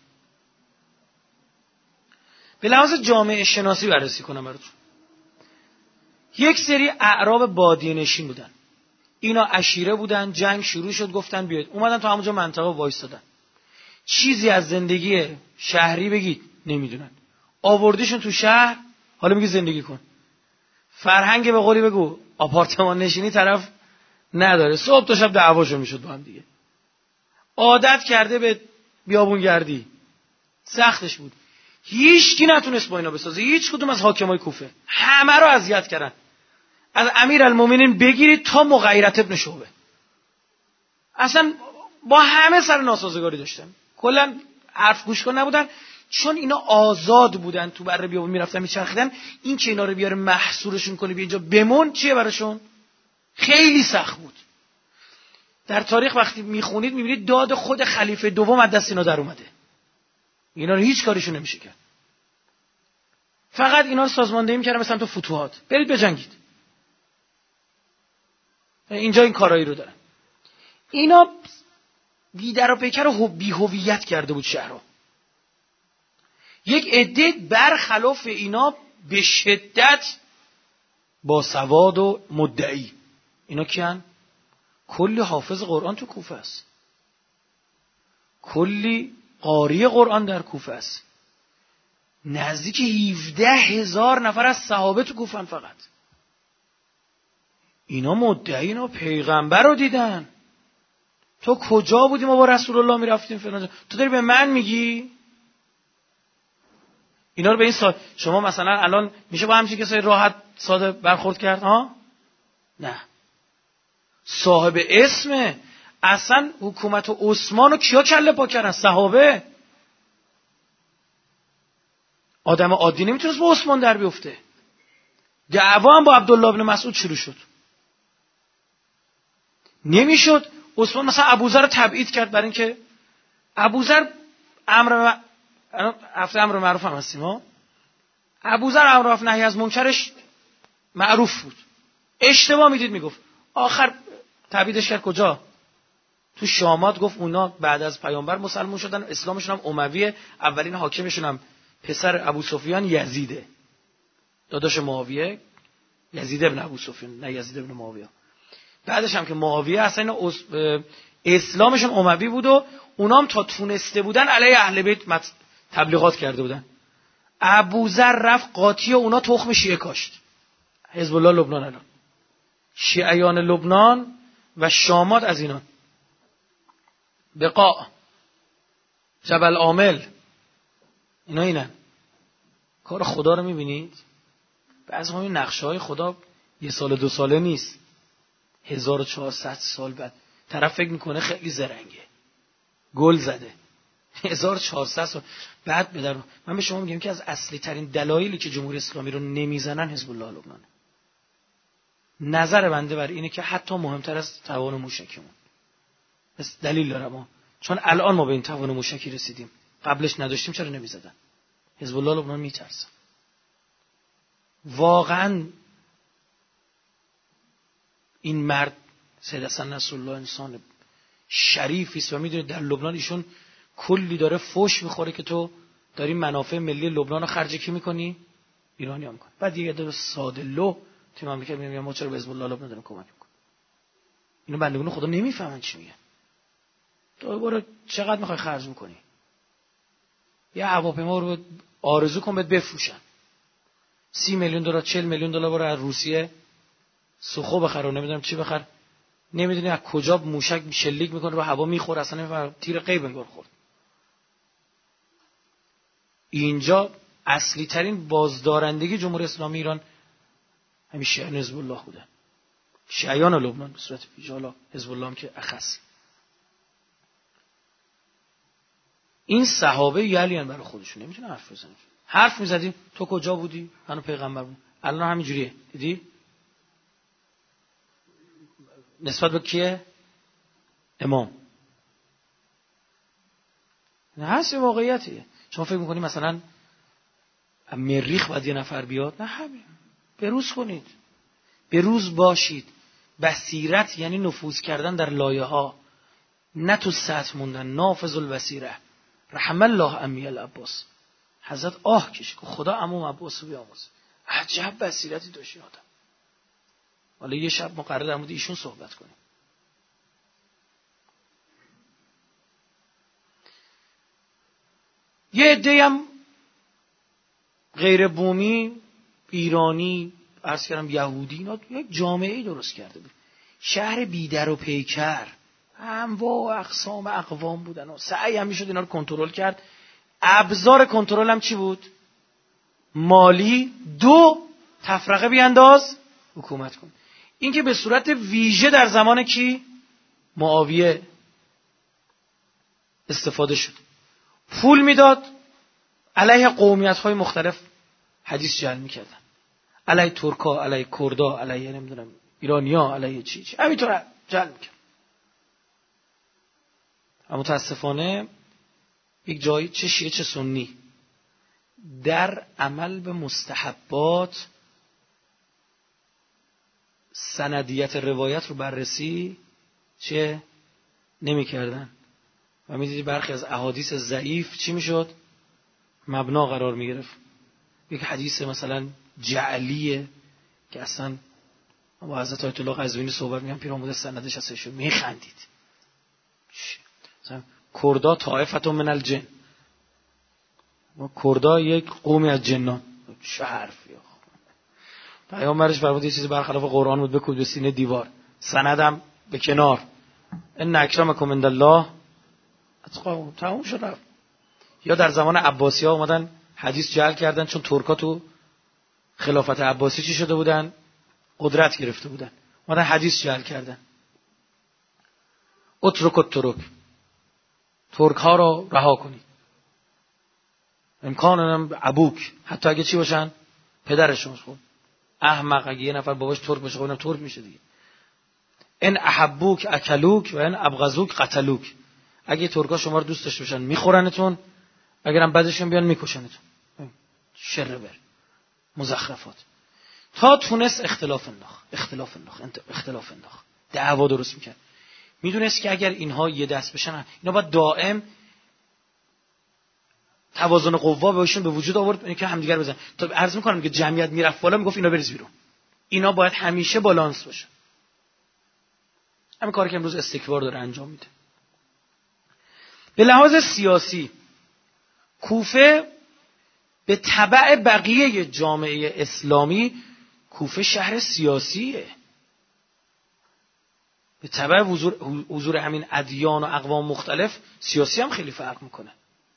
به لحاظ جامعه شناسی بررسی کنم براتون. یک سری اعراب بادیه نشین بودن، اینا عشیره بودن، جنگ شروع شد، گفتن بیاید، اومدن تو همونجا منطقه وایسادن، چیزی از زندگی شهری بگید نمیدونن، آوردیشون تو شهر، حالا میگه زندگی کن. فرهنگ به قولی بگو آپارتمان نشینی طرف نداره، صبح تا شب دعواشو میشد با هم دیگه، عادت کرده به بیابونگردی، سختش بود. هیچ کی نتونست با اینا بسازه، هیچ کدوم از حاکمای کوفه، همه رو اذیت کردن، از امیرالمومنین بگیرید تا مغیرت ابن شعبه، اصلا با همه سر ناسازگاری داشتن، کلا حرف گوش کن نبودن. چون اینا آزاد بودن، تو بره بیابون میرفتن میچرخیدن، این که اینا رو بیاره محصورشون کنه بیا اینجا بمون، چیه براشون؟ خیلی سخت بود. در تاریخ وقتی میخونید میبینید داد خود خلیفه دوم از دست اینا در اومده، اینا رو هیچ کاریشون نمیشه کرد، فقط اینا رو سازماندهی میکردن مثلا تو فتوحات، برید بجنگید، اینجا این کارایی رو دارن. اینا بی‌در و پیکر و بی هویت کرده بود شهرها. یک عده برخلاف اینا به شدت با سواد و مدعی. اینا کیان؟ کلی حافظ قرآن تو کوفه است، کلی قاری قرآن در کوفه است، نزدیک 17,000 نفر از صحابه تو کوفه فقط. اینا مدعی، اینا پیغمبر رو دیدن. تو کجا بودی ما با رسول الله میرفتیم فلان، تو داری به من میگی؟ اینا رو به این شما مثلا الان میشه با همچین کسایی راحت ساده برخورد کرد ها؟ نه، صاحب اسمه. اصلا حکومت عثمان رو کیا کله پا کردن؟ صحابه. آدم عادی نمیتونست با عثمان در بیفته. دعوا هم با عبدالله ابن مسعود شروع شد، نمیشد. عثمان مثلا ابوذر رو تبعید کرد برای اینکه ابوذر امر معروف هم هستیم ها، ابوذر امر معروف نهی از منکرش معروف بود، اشتباه میدید میگفت، آخر تبعیدش کرد کجا؟ تو شامات گفت اونا بعد از پیامبر مسلمان شدن، اسلامشون هم امویه، اولین حاکمشون هم پسر ابو سفیان یزیده، داداش معاویه، یزید ابن ابو سفیان، نه یزید ابن معاویه. بعدش هم که معاویه اصلا اسلامشون اموی بود و اونا هم تا تونسته بودن علیه اهل بیت تبلیغات کرده بودن. ابوذر رفت قاطی اونا تخم شیعه کاشت. حزب الله لبنان، الان شیعیان لبنان و شامات از اینا، بقاء، جبل عامل، اینا اینن. کار خدا رو میبینید؟ بعضی همین نقشه های خدا یه سال دو ساله نیست، 1400 سال بعد. طرف فکر میکنه خیلی زرنگه، گل زده. 1400 سال بعد بدر. من به شما میگم که از اصلی ترین دلایلی که جمهوری اسلامی رو نمیزنن حزب الله لبنانه. نظر بنده بر اینه که حتی مهمتر از توان موشکیمون. بس دلیل دارم چون الان ما به این توان موشکی رسیدیم، قبلش نداشتیم. چرا نمیزدن؟ حزب الله لبنان میترسه. واقعا این مرد سید حسن نصرالله انسان شریفی است و میدونید در لبنان ایشون کلی داره فوش میخوره که تو داری منافع ملی لبنان رو خرج کی میکنی؟ ایرانی‌ها میکنی. بعد یه دونه ساده لو تو مملکت میگم ما چرا به حزب الله لبنان داریم کمک میکنیم؟ اینو بندگان خدا نمیفهمن چی میگن. تو برو چقدر میخوای خرج میکنی؟ یه هواپیما رو آرزو کن بهت بفروشن. 30 میلیون دلار 40 میلیون دلار برو از روسیه سوخو بخر و نمیدونم چی بخر، نمیدونی از کجا موشک شلیک میکنه رو هوا میخوره، اصلا نمیفهمه، تیر غیب انگار خورد. اینجا اصلی ترین بازدارندگی جمهوری اسلامی ایران همین شیعیان حزب الله بوده، شیعیان لبنان به صورت ویژه، حزب الله هم که اخص. این صحابه یعلیان برای خودشون، نمیتونه حرف بزنه. حرف میزدیم تو کجا بودی؟ منو پیغمبر بود. الان همینجوریه، دیدی؟ نسبت به کیه؟ امام. نه هست یه واقعیتیه. شما فکر میکنی مثلا مریخ باید یه نفر بیاد؟ نه، همین بروز کنید، بروز باشید. بصیرت یعنی نفوذ کردن در لایه ها، نه تو سطح موندن. نافذ البصیره. رحم الله امی العباس. حضرت آه کشید که خدا عمو عباس رو بیامرزه. عجب بصیرتی داشت آدم. حالا یه شب مقرر در مورد ایشون صحبت کنیم. یه عده‌ای هم غیر بومی، ایرانی، عرض کردم یهودی، اینا یک جامعه‌ای درست کرده بود. شهر بیدر و پیکر، انواع و اقسام اقوام بودن و سعی هم میشد اینا رو کنترل کرد. ابزار کنترل هم چی بود؟ مالی. دو، تفرقه بیانداز، حکومت کن. این که به صورت ویژه در زمان کی؟ معاویه استفاده شد. پول میداد، علیه قومیت‌های مختلف حدیث جعل میکردن، علیه ترکا، علیه کردا، علیه نمیدونم ایرانیا، علیه چی همینطور جعل میکرد. اما متاسفانه یک جایی چه شیعه چه سنی در عمل به مستحبات سندیت روایت رو بررسی چه نمی‌کردن و می‌دیدی برخی از احادیث ضعیف چی میشد؟ مبنا قرار می‌گرفت. یک حدیث مثلا جعلیه که اصلا با حضرت آیت الله قزوینی صحبت می‌کنن، پیرامون سندش هستش، می‌خندید. مثلا کردا طائفه من الجن، ما کردا یک قومی از جنان. چه حرفی آخه. پیامبرش فرمود یه چیزی برخلاف قرآن بود بکوب به سینه دیوار، سندم به کنار، ان اکرمکم عند الله اتقاکم. تموم شد رفت. یا در زمان عباسی‌ها اومدن حدیث جعل کردن، چون ترکا تو خلافت عباسی چی شده بودن؟ قدرت گرفته بودن. اومدن حدیث جعل کردن، اترک الترک، ترک ها رو رها کنید. امکانم ابوک، حتی اگه چی باشن؟ پدرشون. خب احمق، اگه یه نفر باباش ترک باشه خب اونم ترک میشه دیگه. ان احبوک اکلوک و ان ابغضوک قتلوک. اگه ترکا شما رو دوست داشته باشن میخورنتون، اگرم بعدشون بیان میکشنتون. شر بر مزخرفات. تا تونس اختلاف انداخت، دعوا درست میکرد. میدونست که اگر اینها یه دست بشن اینا باید دائم توازن قوا بهشون به وجود آورد که همدیگر بزنن. تا عرض میکنم که جمعیت میرفت بالا میگفت اینا بریز بیرون. اینا باید همیشه بالانس باشه. همین کاری که امروز استکبار داره انجام میده. به لحاظ سیاسی کوفه به تبع بقیه جامعه اسلامی کوفه شهر سیاسیه. به تبع حضور همین ادیان و اقوام مختلف سیاسی هم خیلی فرق میکنه.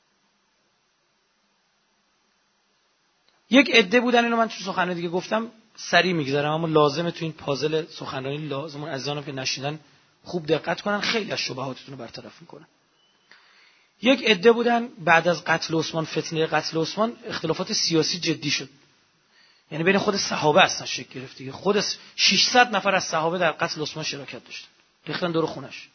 یک عده بودن، اینو من تو سخنرانی دیگه گفتم سریع میگذرم، اما لازمه تو این پازل سخنرانی لازمه عزیزانم که نشیدن خوب دقت کنن، خیلی از شبهاتتون رو برطرف میکنه. یک عده بودن بعد از قتل عثمان، فتنه قتل عثمان، اختلافات سیاسی جدی شد. یعنی بین خود صحابه اصلا شکل گرفت دیگه. خود 600 نفر از صحابه در قتل عثمان شراکت داشتن. ریختن دور خونش.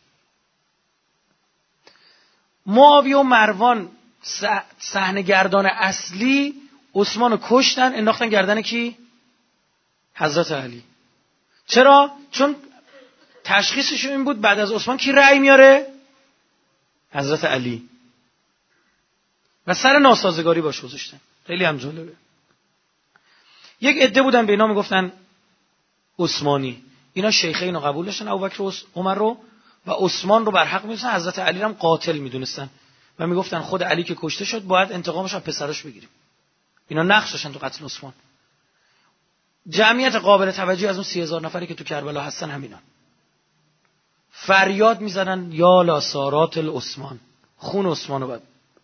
معاویه و مروان صحنه‌گردان اصلی عثمان رو کشتن، انداختن گردن کی؟ حضرت علی. چرا؟ چون تشخیصشون این بود بعد از عثمان کی رأی میاره؟ حضرت علی. و سر ناسازگاری باش گذاشتن. خیلی هم جالبه. یک عده بودن به اینا میگفتن عثمانی. اینا شیخین رو قبول داشتن، ابوبکر و عمر رو، و عثمان رو بر حق میدونستن، حضرت علی رو هم قاتل میدونستن و میگفتن خود علی که کشته شد باید انتقامش از پسرش بگیریم. اینا نقش داشتن تو قتل عثمان. جمعیت قابل توجهی از اون 30,000 نفری که تو کربلا هستن همینا فریاد میزنن یا لاسارات العثمان، خون عثمان رو. بعد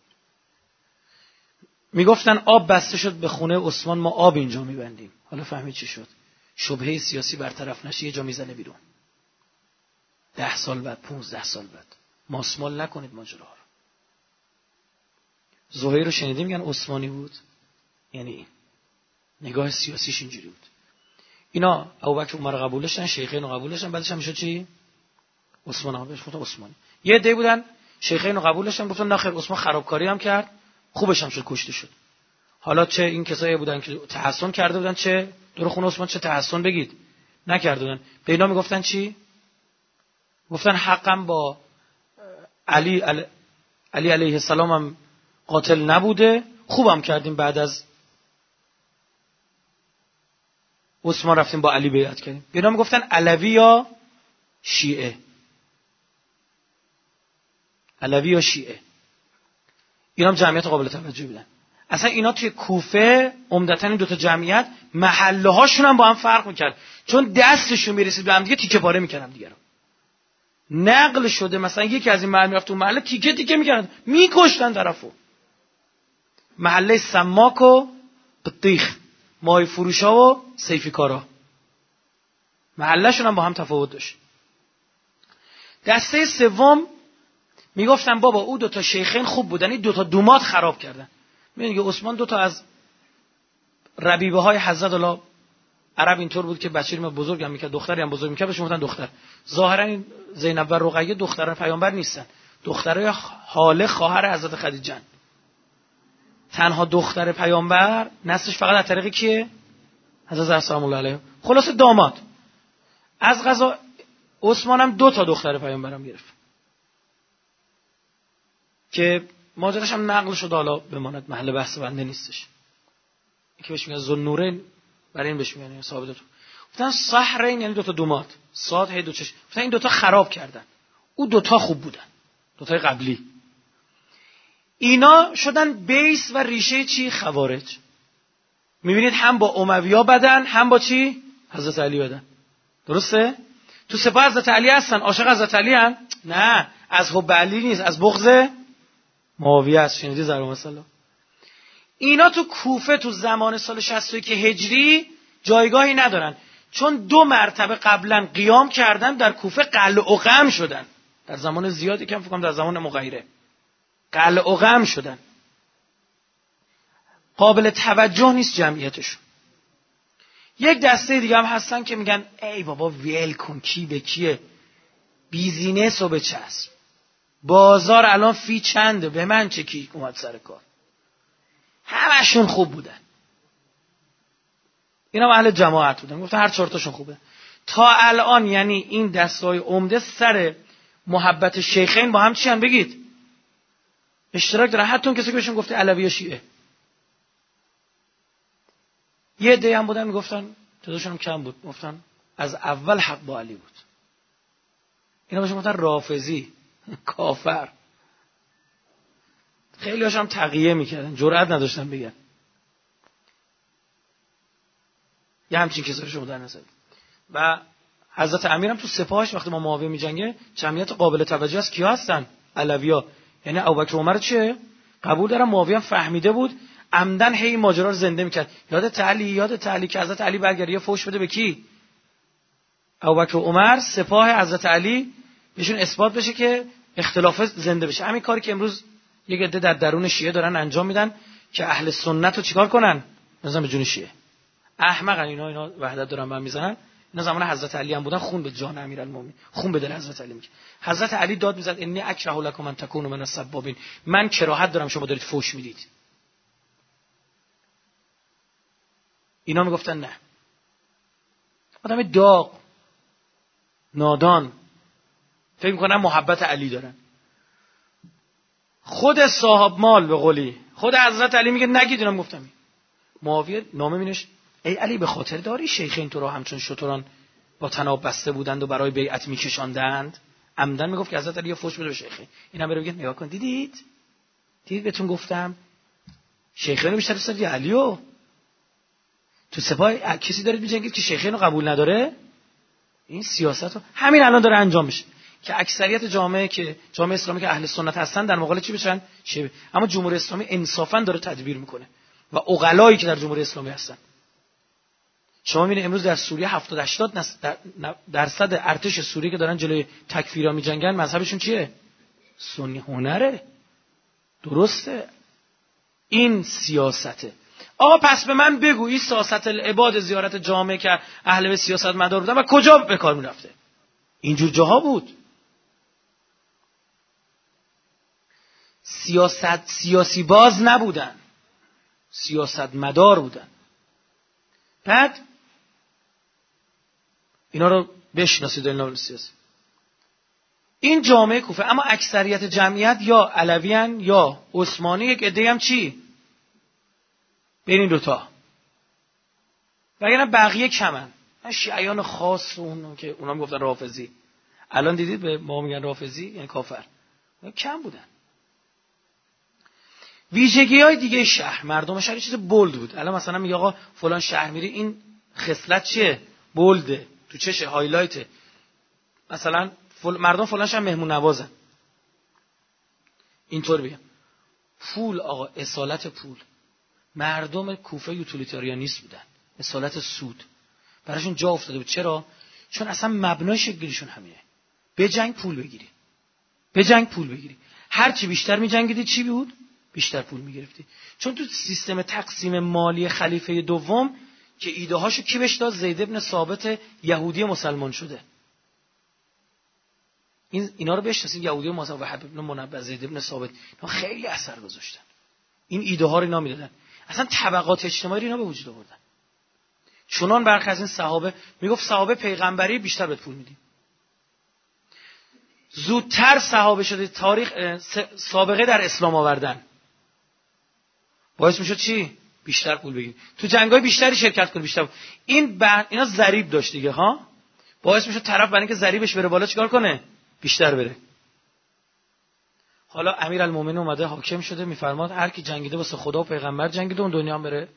میگفتن آب بسته شد به خونه عثمان، ما آب اینجا میبندیم. حالا فهمید چی شد؟ شبهه سیاسی برطرف نشه یه جا میزنه بیرون. 10 سال بعد، 15 سال بعد. ماسمال نکنید ماجرا رو. زهیر رو شنیدیم میگن عثمانی بود. یعنی این نگاه سیاسیش اینجوری بود. اینا ابوبکر عمر قبول داشتن، شیخین رو قبول داشتن، بعدش هم میشد چی؟ عثمان. بهش گفتن عثمانی. یه عده بودن شیخین رو قبول داشتن، گفتن نه خیر عثمان خرابکاری هم کرد، خوبش هم شد، کشته شد. حالا چه این کسایی بودن که تحسن کرده بودن، چه دور خون عثمان چه تحسن بگید نکرده بودن، به اینا میگفتن چی؟ گفتن حقم با علی علیه السلام هم قاتل نبوده، خوبم کردیم بعد از عثمان رفتیم با علی بیعت کردیم. اینا میگفتن علوی یا شیعه. علوی یا شیعه. اینا هم جمعیت قابل توجهی بودن. اصلا اینا توی کوفه عمدتاً این دوتا جمعیت محله هاشون هم با هم فرق میکرد، چون دستشون میرسید به هم دیگه تیکه پاره میکردن دیگه رو. نقل شده مثلا یکی از این محله میرفت تو محله تیکه تیکه میکردن، میکشتن طرفو. محله سماک و بطیخ، ماهی فروشا و سیفی کارا، محلهشون هم با هم تفاوت داشت. دسته سوم میگفتن بابا او دوتا شیخین خوب بودن، این دوتا دومات خراب کردن. میگه عثمان دوتا از ربیبه های حضرت الله، عرب اینطور بود که بچه‌ای ما بزرگ هم میکرد، دختری هم بزرگ میکرد، بهش میگفتن دختر. ظاهرا این زینب و رقیه دختران پیامبر نیستن، دخترای حاله خواهر حضرت خدیجه. تنها دختر پیامبر نسلش فقط از طریق کیه؟ حضرت سلام الله علیه. خلاص داماد. از قضا عثمان هم 2 تا دختر پیامبرم گرفت که ماجراش هم نقل شد، حالا بماند محل بحث بنده نیستش. یکی بهش میگن ذوالنورین، برای این بهش میگن صاحب 2 تا. گفتن سحرین یعنی 2 تا دوماد، صاد هی 2 چشم. گفتن این 2 تا خراب کردن، او 2 تا خوب بودن، 2 تای قبلی. اینا شدن بیس و ریشه چی؟ خوارج. میبینید هم با امویا بدن، هم با چی؟ حضرت علی بدن. درسته؟ تو سپاه حضرت علی هستن، عاشق حضرت علی هستن؟ نه، از حب علی نیست، از بغض معاویه است. شنیدی ضرب مثلا؟ اینا تو کوفه تو زمان سال 61 هجری جایگاهی ندارن، چون 2 مرتبه قبلا قیام کردن در کوفه، قلع و قم شدن. در زمان زیادی کم فکر کنم در زمان مغیره قلع و قم شدن. قابل توجه نیست جمعیتشون. یک دسته دیگه هم هستن که میگن ای بابا ویل کن، کی به کیه، بیزینس و به چسب، بازار الان فی چنده، به من چه، کی اومد سر کار. همشون خوب بودن. اینا اهل جماعت بودن، گفتن هر 4 تاشون خوبه. تا الان یعنی این دسته‌های عمده سر محبت شیخین با هم چی ان بگید؟ اشتراک دارن. حتی اون کسی که بهشون گفته علوی یا شیعه. یه عده هم بودن میگفتن تعدادشون هم کم بود، گفتن از اول حق با علی بود. اینا بهشون گفتن رافضی، کافر. خیلی هاشم تقیه میکردن، جرئت نداشتن بگن. یه همچین کسایی شما در نظر. و حضرت امیر هم تو سپاهش وقتی ما معاویه میجنگه جمعیت قابل توجه است کیا هستن؟ علویا. یعنی ابوبکر و عمر چه قبول دارن. معاویه هم فهمیده بود، عمدن هی ماجرا رو زنده میکرد. یاد علی که حضرت علی برگردی یه فوش بده به کی؟ ابوبکر و عمر، سپاه حضرت علی، بهشون اثبات بشه که اختلاف زنده بشه. همین کاری که امروز یک عده در درون شیعه دارن انجام میدن که اهل سنت رو چیکار کنن؟ مثلا به جون شیعه. احمقن اینا وحدت دارن من میزنن. اینا زمان حضرت علی هم بودن، خون به جان امیرالمومنین، خون به دل حضرت علی میگه. حضرت علی داد میزد انی اکره لکم ان تکونوا من السبابین، من کراهت دارم شما دارید فوش میدید. اینا میگفتن نه. آدم داغ، نادان، فکر میکنن محبت علی دارن. خود صاحب مال به قولی خود حضرت علی میگه نگید. اینا میگفتن. معاویه نامه مینوشت ای علی به خاطر داری شیخین تو رو همچون شتران با طناب بسته بودند و برای بیعت میکشاندند. عمدن میگفت که حضرت علی فوش بده به شیخین. اینا بره بگن نگاه کن دیدید بهتون گفتم شیخین بیشتر دوست دارید علیو. تو سپاه کسی دارید میجنگید که شیخین رو قبول نداره. این سیاست رو همین الان داره انجام میشه که اکثریت جامعه اسلامی که اهل سنت هستن در مقابل چی بشن؟ شیعه. اما جمهوری اسلامی انصافا داره تدبیر میکنه و عقلایی که در جمهوری اسلامی هستن. شما میبینید امروز در سوریه 70-80% ارتش سوریه که دارن جلوی تکفیرها میجنگن مذهبشون چیه؟ سنی. هنره. درسته. این سیاسته. آقا پس به من بگو این سیاست العباد زیارت جامعه که اهل به سیاست مدار بودن و کجا به کار میرفته؟ اینجور جاها بود. سیاسی باز نبودن، سیاست مدار بودن. بعد اینا رو بشناسید این سیاسی. این جامعه کوفه، اما اکثریت جمعیت یا علویان یا عثمانی، یک عده هم چی؟ بین این دوتا. وگرنه بقیه کمن. شیعیان خاص اون که اونا میگفتن رافضی. الان دیدید به ما میگن رافضی یعنی کافر. کم بودن. ویژگی‌های دیگه شهر، مردم شهر چیز بولد بود. الان مثلا میگه آقا فلان شهر میری این خصلت چیه؟ بولده. تو چشه؟ هایلایته. مثلا مردم فلان شهر مهمون نوازن. اینطور بگم. پول آقا، اصالت پول. مردم کوفه یوتیلیتاریانیست بودن. اصالت سود. براشون جا افتاده بود. چرا؟ چون اصلا مبنای شکلشون همینه. به جنگ پول بگیری. به جنگ پول بگیری. هر چی بیشتر می‌جنگیدی چی بود؟ بیشتر پول می‌گرفتی. چون تو سیستم تقسیم مالی خلیفه دوم که ایده هاشو کی بهش داد؟ زید بن ثابت یهودی مسلمان شده. اینا رو بشناسید، یهودی مسلمان و حبیب بن منبه، زید بن ثابت، اینا خیلی اثر گذاشتن. این ایده ها رو اینا میدادن. اصلا طبقات اجتماعی اینا به وجود آوردن. چنان برخی از این صحابه میگفت صحابه پیغمبری بیشتر بهت پول میدیم. زودتر صحابه شده تاریخ سابقه در اسلام آوردن. باعث میشد چی؟ بیشتر پول بگیری. تو جنگ‌های بیشتری شرکت کنی، بیشتر. اینا ضریب داشت دیگه ها. باعث میشد طرف برای اینکه ضریبش بره بالا چیکار کنه؟ بیشتر بره. حالا امیرالمومنین اومده حاکم شده میفرماد هر کی جنگیده واسه خدا و پیغمبر جنگیده اون دنیا هم بره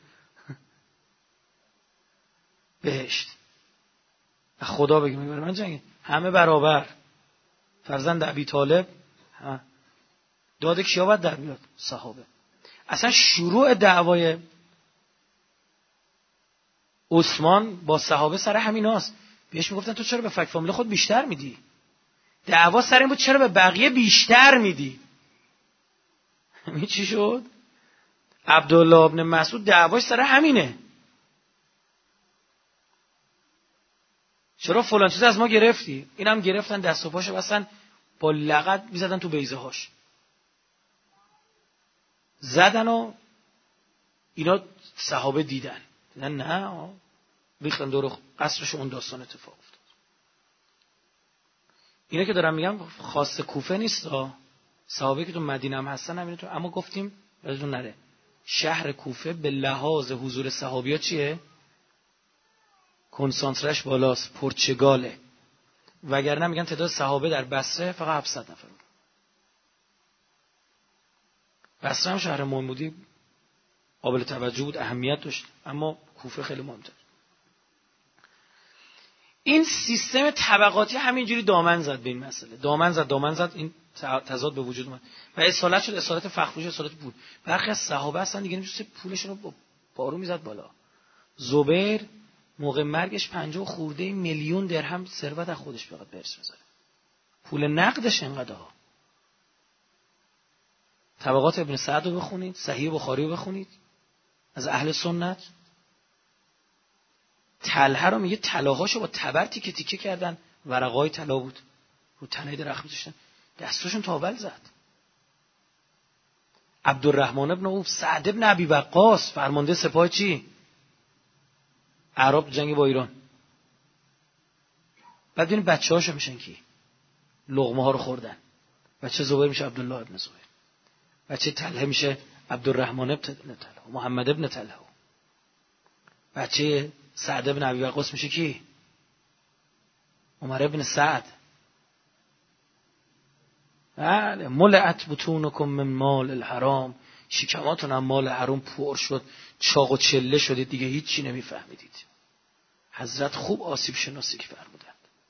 بهشت. خدا بگه میبره من جنگید. همه برابر. فرزند ابی طالب داده کیا باید در بیاد؟ صحابه. اصلا شروع دعوای عثمان با صحابه سر همیناست. بهش میگفتن تو چرا به فک فامیل خود بیشتر میدی؟ دعوا سر این بود چرا به بقیه بیشتر میدی؟ همین چی شد؟ عبدالله ابن مسعود دعواش سر همینه. چرا فلان چیز از ما گرفتی؟ اینم گرفتن دست و پاشو بستن با لغت میزدن تو بیضه هاش. زدن و اینا صحابه دیدن ریختن دور قصرش. اون داستان اتفاق افتاد. اینا که دارم میگم خاص کوفه نیست. صحابه که تو مدینه هم هستن همینه تو. اما گفتیم بدون نره شهر کوفه به لحاظ حضور صحابیا چیه؟ کنسانترش بالاست، پرتغاله. وگرنه میگن تعداد صحابه در بصره فقط 700 نفر بود. بصره هم شهر مهمودی قابل توجه بود، اهمیت داشت، اما کوفه خیلی مهمتر. این سیستم طبقاتی همینجوری دامن زد به این مسئله، دامن زد این تضاد به وجود اومد و اصالت شد، اصالت فخروش، اصالت بود. برخی از صحابه هستن دیگه نمیشه پولشون رو بارو میزد بالا. زبیر موقع مرگش 50 خورده میلیون درهم ثروت از خودش بخواد برس بذاره، پول نقدش اینقدر. طبقات ابن سعد رو بخونید، صحیح بخاری رو بخونید از اهل سنت. طلحه رو میگه طلاهاشو با تبر تیکه تیکه کردن، ورقای طلا بود رو تنه درخت می‌ذاشتن، دستاشون تاول زد. عبدالرحمن ابن عوف، سعد ابن ابی وقاص فرمانده سپاه چی؟ عرب جنگ با ایران. بعد ببین بچه‌هاشو میشن کی؟ لقمه ها رو خوردن. بچه زبیر میشه عبدالله ابن زبیر، بچه طلحه میشه عبدالرحمن ابن طلحه، محمد ابن طلحه. بچه سعد ابن ابی وقاص میشه کی؟ عمر ابن سعد. بله، ملئت بطونکم من مال الحرام، شکماتون هم مال حرام پر شد، چاق و چله شدید دیگه هیچی نمیفهمیدید. حضرت خوب آسیب شناسی که فرمودند.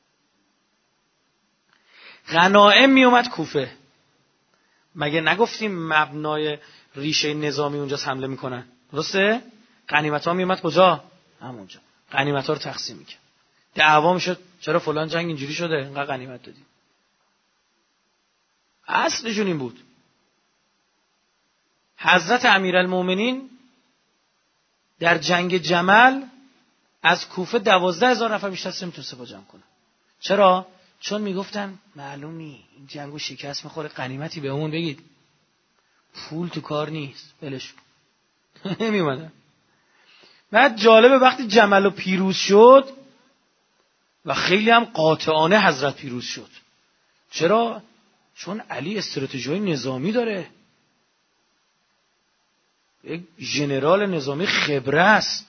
غنائم می اومد کوفه. مگه نگفتیم مبنای ریشه نظامی اونجاست حمله میکنن؟ درسته؟ غنیمت ها می اومد کجا؟ همونجا. غنیمت ها رو تقسیم میکرد. دعوا میشد چرا فلان جنگ اینجوری شده اینقدر غنیمت دادیم. اصلشون این بود. حضرت امیرالمومنین در جنگ جمل از کوفه 12,000 نفر بیشتر نمیتونه سپاه جمع کنه. چرا؟ چون میگفتن معلومی این جنگو شکست میخوره، غنیمتی به اون بگید، پول تو کار نیست، بلش نمیومدن. بعد جالبه وقتی جمل رو پیروز شد و خیلی هم قاطعانه حضرت پیروز شد. چرا؟ چون علی استراتژی نظامی داره، یک ژنرال نظامی خبره است.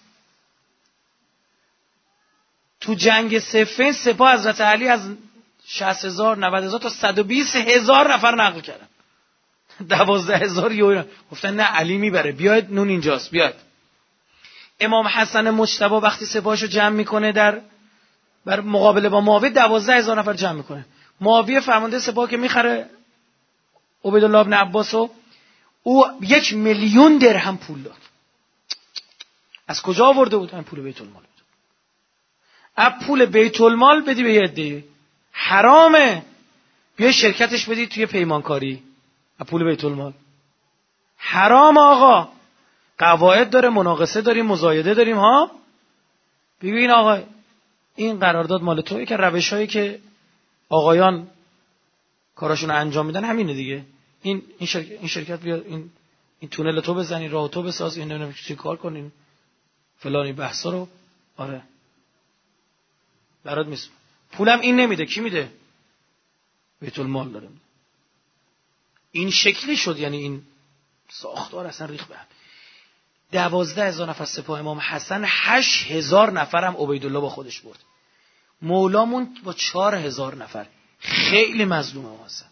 تو جنگ صفین سپاه حضرت علی از 60,000 90,000 تا 120,000 نفر نقل کردن. 12,000 یورو گفتن نه علی میبره، بیاید نون اینجاست بیاید. امام حسن مجتبی وقتی سپاهشو جمع میکنه بر مقابله با معاویه 12,000 نفر جمع میکنه. معاویه فرمانده سپاه که میخره عبیدالله ابن عباسو، او 1,000,000 درهم پول داد. از کجا آورده بود؟ این پول بیت المال بود. اب پول بیت المال بدی به یه عده حرامه، بیا شرکتش بدی توی پیمانکاری. اب پول بیت المال حرام آقا. قواعد داره، مناقصه داریم، مزایده داریم ها. ببین آقا این قرارداد مال توئه، که روشایی که آقایان کاراشون انجام میدن همینه دیگه. این شرکت بیا این تونل تو بزنی، راه تو بساز، این نمیدونم چی کار کنین، فلانی بحثا رو. آره برات میسم. پولم این نمیده، کی میده؟ بیت المال داره. این شکلی شد، یعنی این ساختار اصلا ریخت به هم. 12,000 نفر سپاه امام حسن، 8,000 نفر هم عبیدالله با خودش برد. مولامون با 4,000 نفر خیلی مظلوم امام حسن.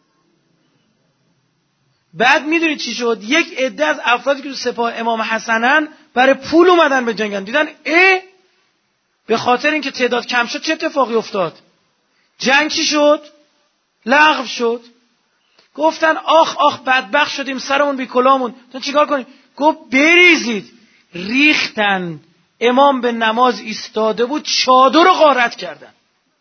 بعد میدونید چی شد؟ یک عده از افرادی که تو سپاه امام حسنن برای پول اومدن به جنگن، دیدن به خاطر اینکه تعداد کم شد چه اتفاقی افتاد؟ جنگ چی شد؟ لغو شد. گفتن آخ بدبخت شدیم، سرمون بی کلاهمون، تو چیکار کنیم؟ گفت بریزید. ریختن. امام به نماز ایستاده بود، چادر رو غارت کردن،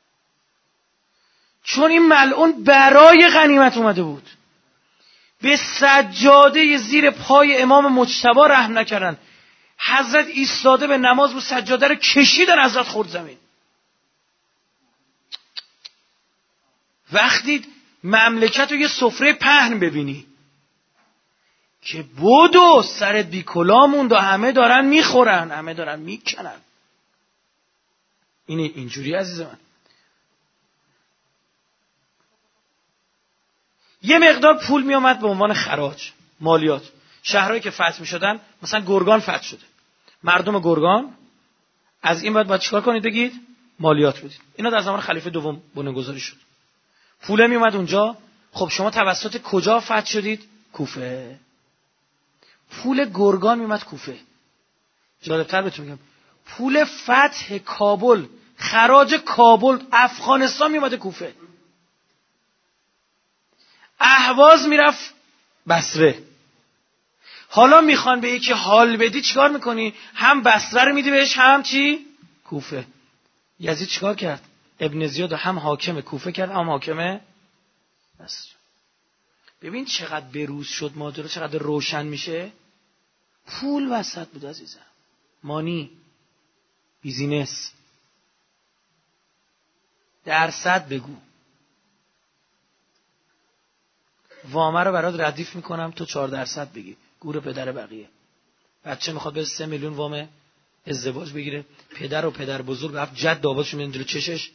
چون این ملعون برای غنیمت اومده بود. به سجاده زیر پای امام مجتبی رحم نکردن. حضرت ایستاده به نماز بود، سجاده رو کشیدن، حضرت خورد زمین. وقتی مملکت رو یه سفره پهن ببینی که بودو سرت بی کلاه موند و همه دارن میخورن، همه دارن میکنن، اینجوری عزیز من. یه مقدار پول می اومد به عنوان خراج، مالیات. شهرهایی که فتح می شدن، مثلا گرگان فتح شده، مردم گرگان از این باید چیکار کنید؟ بگید مالیات بدید. اینا در زمان خلیفه دوم بنیانگذاری شد. پول می اومد اونجا. خب شما توسط کجا فتح شدید؟ کوفه. پول گرگان می اومد کوفه. جالبتر بهتون میگم، پول فتح کابل، خراج کابل، افغانستان می اومد کوفه. اهواز میرفت بصره. حالا میخوان به یکی حال بدی، چیکار میکنی؟ هم بصره رو میدی بهش، هم چی؟ کوفه. یزید چیکار کرد؟ ابن زیاد هم حاکم کوفه کرد، هم حاکم بصره. ببین چقدر بروز شد ماجرا، چقدر روشن میشه. پول وسط بود عزیزم، مانی، بیزینس. درصد بگو، وامه رو برات ردیف میکنم، تو 4% بگی، گور پدر بقیه. بچه میخواد به 3 میلیون وام ازدواج بگیره، پدر و پدر بزرگ رفت جد آبادش میدن جلو چشش.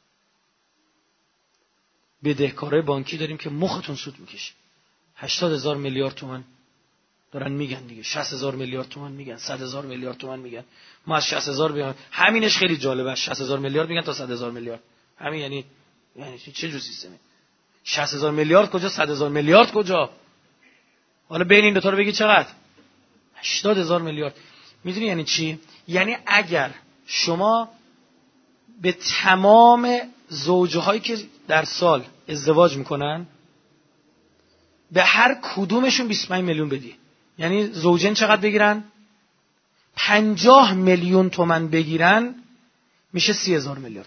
بدهکارای بانکی داریم که مختون سود میکشه. 80,000 میلیارد تومان دارن میگن دیگه، 60,000 میلیارد تومان میگن، 100,000 میلیارد تومان میگن. ما از 60,000 بیان، همینش خیلی جالبه، 60,000 میلیارد میگن تا 100,000 میلیارد. همین یعنی چه جور سیستمی؟ 60,000 میلیارد کجا، 100,000 میلیارد کجا؟ حالا بین این دو تا رو بگی چقدر؟ 80,000 میلیارد. میدونی یعنی چی؟ یعنی اگر شما به تمام زوجهایی که در سال ازدواج میکنن به هر کدومشون 25 میلیون بدی، یعنی زوجین چقدر بگیرن؟ 50 میلیون تومان بگیرن، میشه 30,000 میلیارد.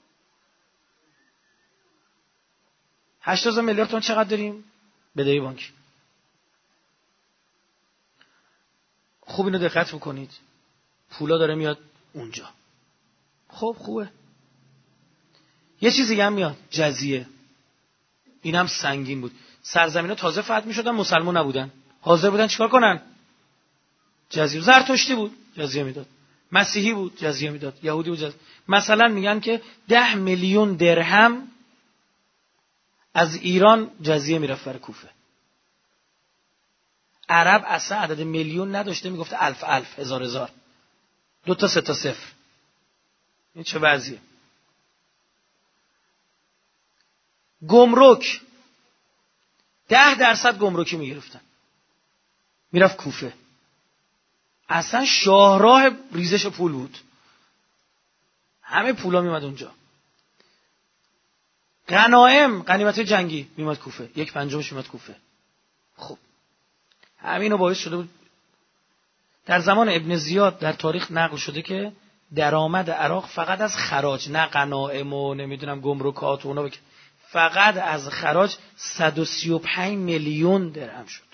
80,000 میلیارد تومان چقدر داریم؟ بدهی بانکی. خوب اینو دقت بکنید، پولا داره میاد اونجا. خب خوبه. یه چیز دیگه هم میاد، جزیه. این هم سنگین بود. سرزمین‌ها تازه فتح می‌شدن، مسلمان نبودن، حاضر بودن چیکار کنن؟ جزیه. زرتشتی بود، جزیه میداد. مسیحی بود، جزیه میداد. یهودی بود، جزیه. مثلا میگن که 10 میلیون درهم از ایران جزیه میرفت برای کوفه. عرب اصلا عدد میلیون نداشته، میگفت الف الف، هزار هزار، 2 تا 3 تا صفر. این چه وضعیه؟ گمرک 10% گمرکی میگرفتن، میرفت کوفه. اصلا شاهراه ریزش پول بود، همه پولا میمد اونجا. غنایم، غنیمت جنگی میمد کوفه، 1/5 میمد کوفه. خب همینو باعث شده بود در زمان ابن زیاد در تاریخ نقل شده که درآمد عراق فقط از خراج، نه غنایم و نمیدونم گمرکات و اونا، فقط از خراج 135 میلیون درهم شد.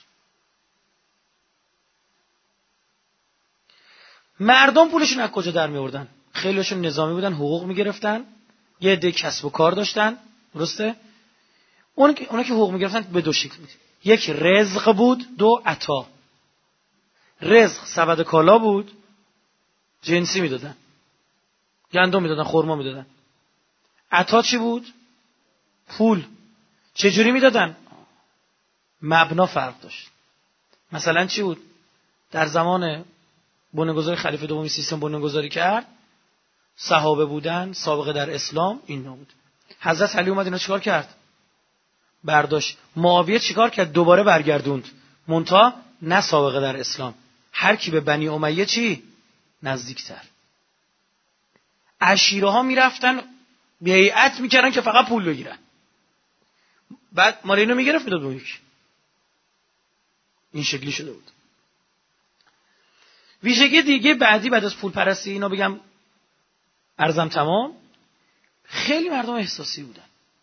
مردم پولشون از کجا در می آوردن؟ خیلیشون نظامی بودن، حقوق می گرفتن، یه عده کسب و کار داشتن، درسته؟ اونا که حقوق می گرفتن به 2 شکل بود. یک رزق بود، 2 عطا. رزق سبد کالا بود، جنسی میدادن، گندم میدادن، خرما میدادن. عطا چی بود؟ پول. چجوری میدادن؟ مبنا فرق داشت. مثلا چی بود؟ در زمان بنیانگذاری خلیفه دومی سیستم بنیانگذاری کرد، صحابه بودن، سابقه در اسلام، این نبود. حضرت علی اومد اینا چیکار کرد؟ برداشت. معاویه چیکار کرد؟ دوباره برگردوند، منتها نه سابقه در اسلام، هر کی به بنی امیه چی؟ نزدیکتر. عشیره ها میرفتن بیعت میکردن که فقط پول بگیرن، بعد مال اینو میگرفت میداد اون یکی. این شکلی شده بود. ویژگی دیگه بعدی بعد از پول پرستی، اینا بگم عرضم تمام، خیلی مردم احساسی بودن.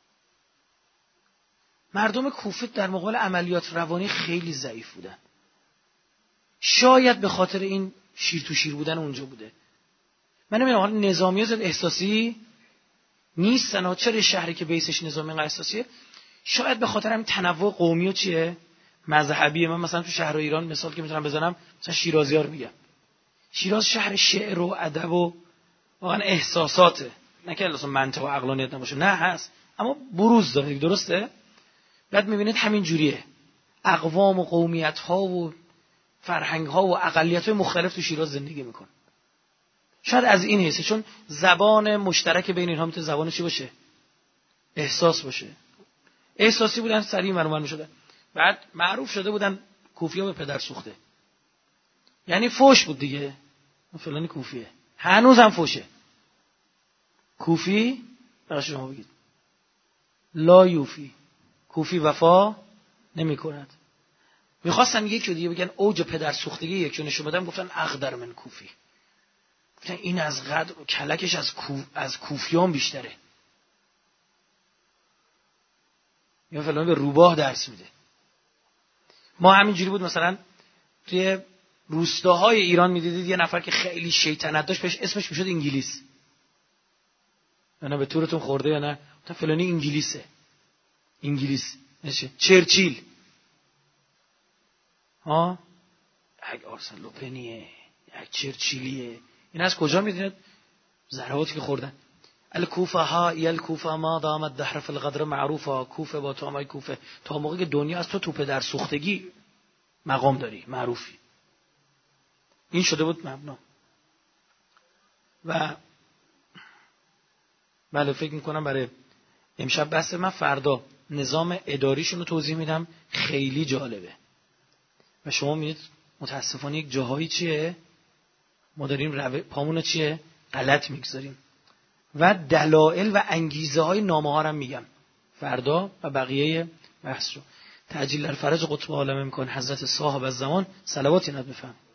مردم کوفه در مقابل عملیات روانی خیلی ضعیف بودن. شاید به خاطر این شیر تو شیر بودن اونجا بوده. من نمیدونم حالا نظامی ها احساسی نیستن، چرا شهری که بیسش نظامی انقدر احساسیه؟ شاید به خاطر همین تنوع قومی و چیه؟ مذهبیه. من مثلا تو شهر ایران مثال که میتونم بزنم، مثلا شیرازی‌ها رو میگم. شیراز شهر شعر و ادب و واقعا احساساته، نه که اصلا منطق و عقلانیت نباشه، نه هست، اما بروز داره، درسته؟ بعد میبینید همین جوریه، اقوام و قومیت ها و فرهنگ ها و اقلیت های مختلف تو شیراز زندگی میکنن. شاید از این حیثه، چون زبان مشترک بین اینها میتونه زبان چی باشه؟ احساس باشه. احساسی بودن، سریع مرمر میشدن. بعد معروف شده بودن کوفی‌ها به پدر سوخته. یعنی فوش بود دیگه، فلانی کوفیه. هنوز هم فوشه. کوفی براش شما بگید لا یوفی، کوفی وفا نمی کند. میخواستن یکی دیگه بگن اوج پدر سوختگی یکی نشون بدن، گفتن اقدر من کوفی. گفتن این از قدر کلکش از کوفیان بیشتره. یا فلان به روباه درس میده. ما همینجوری بود، مثلا توی روستاهای ایران میدیدید یه نفر که خیلی شیطنت داشت، بهش اسمش میشد انگلیس. نه به طورتون خورده یا نه؟ تا فلانی انگلیسه. انگلیس نشه چرچیل. ها یک آرسن لوپنیه، یک چرچیلیه. این از کجا میدونید؟ ضرباتی که خوردن. الکوفه ها الکوفه ما دامت دهر فی القدر معروفه. کوفه با تو، کوفه تا موقعی که دنیا از تو پدر سوختگی مقام داری، معروفی. این شده بود مبنا. و بله فکر میکنم برای امشب بحث من، فردا نظام اداریشون رو توضیح میدم، خیلی جالبه. و شما میدید متاسفانه یک جاهایی چیه ما داریم پامونو چیه غلط میگذاریم. و دلایل و انگیزه های نامه ها رو میگم فردا و بقیه بحث رو. تعجیل الفرج قطب عالم میکن حضرت صاحب الزمان صلواتی ند بفهم.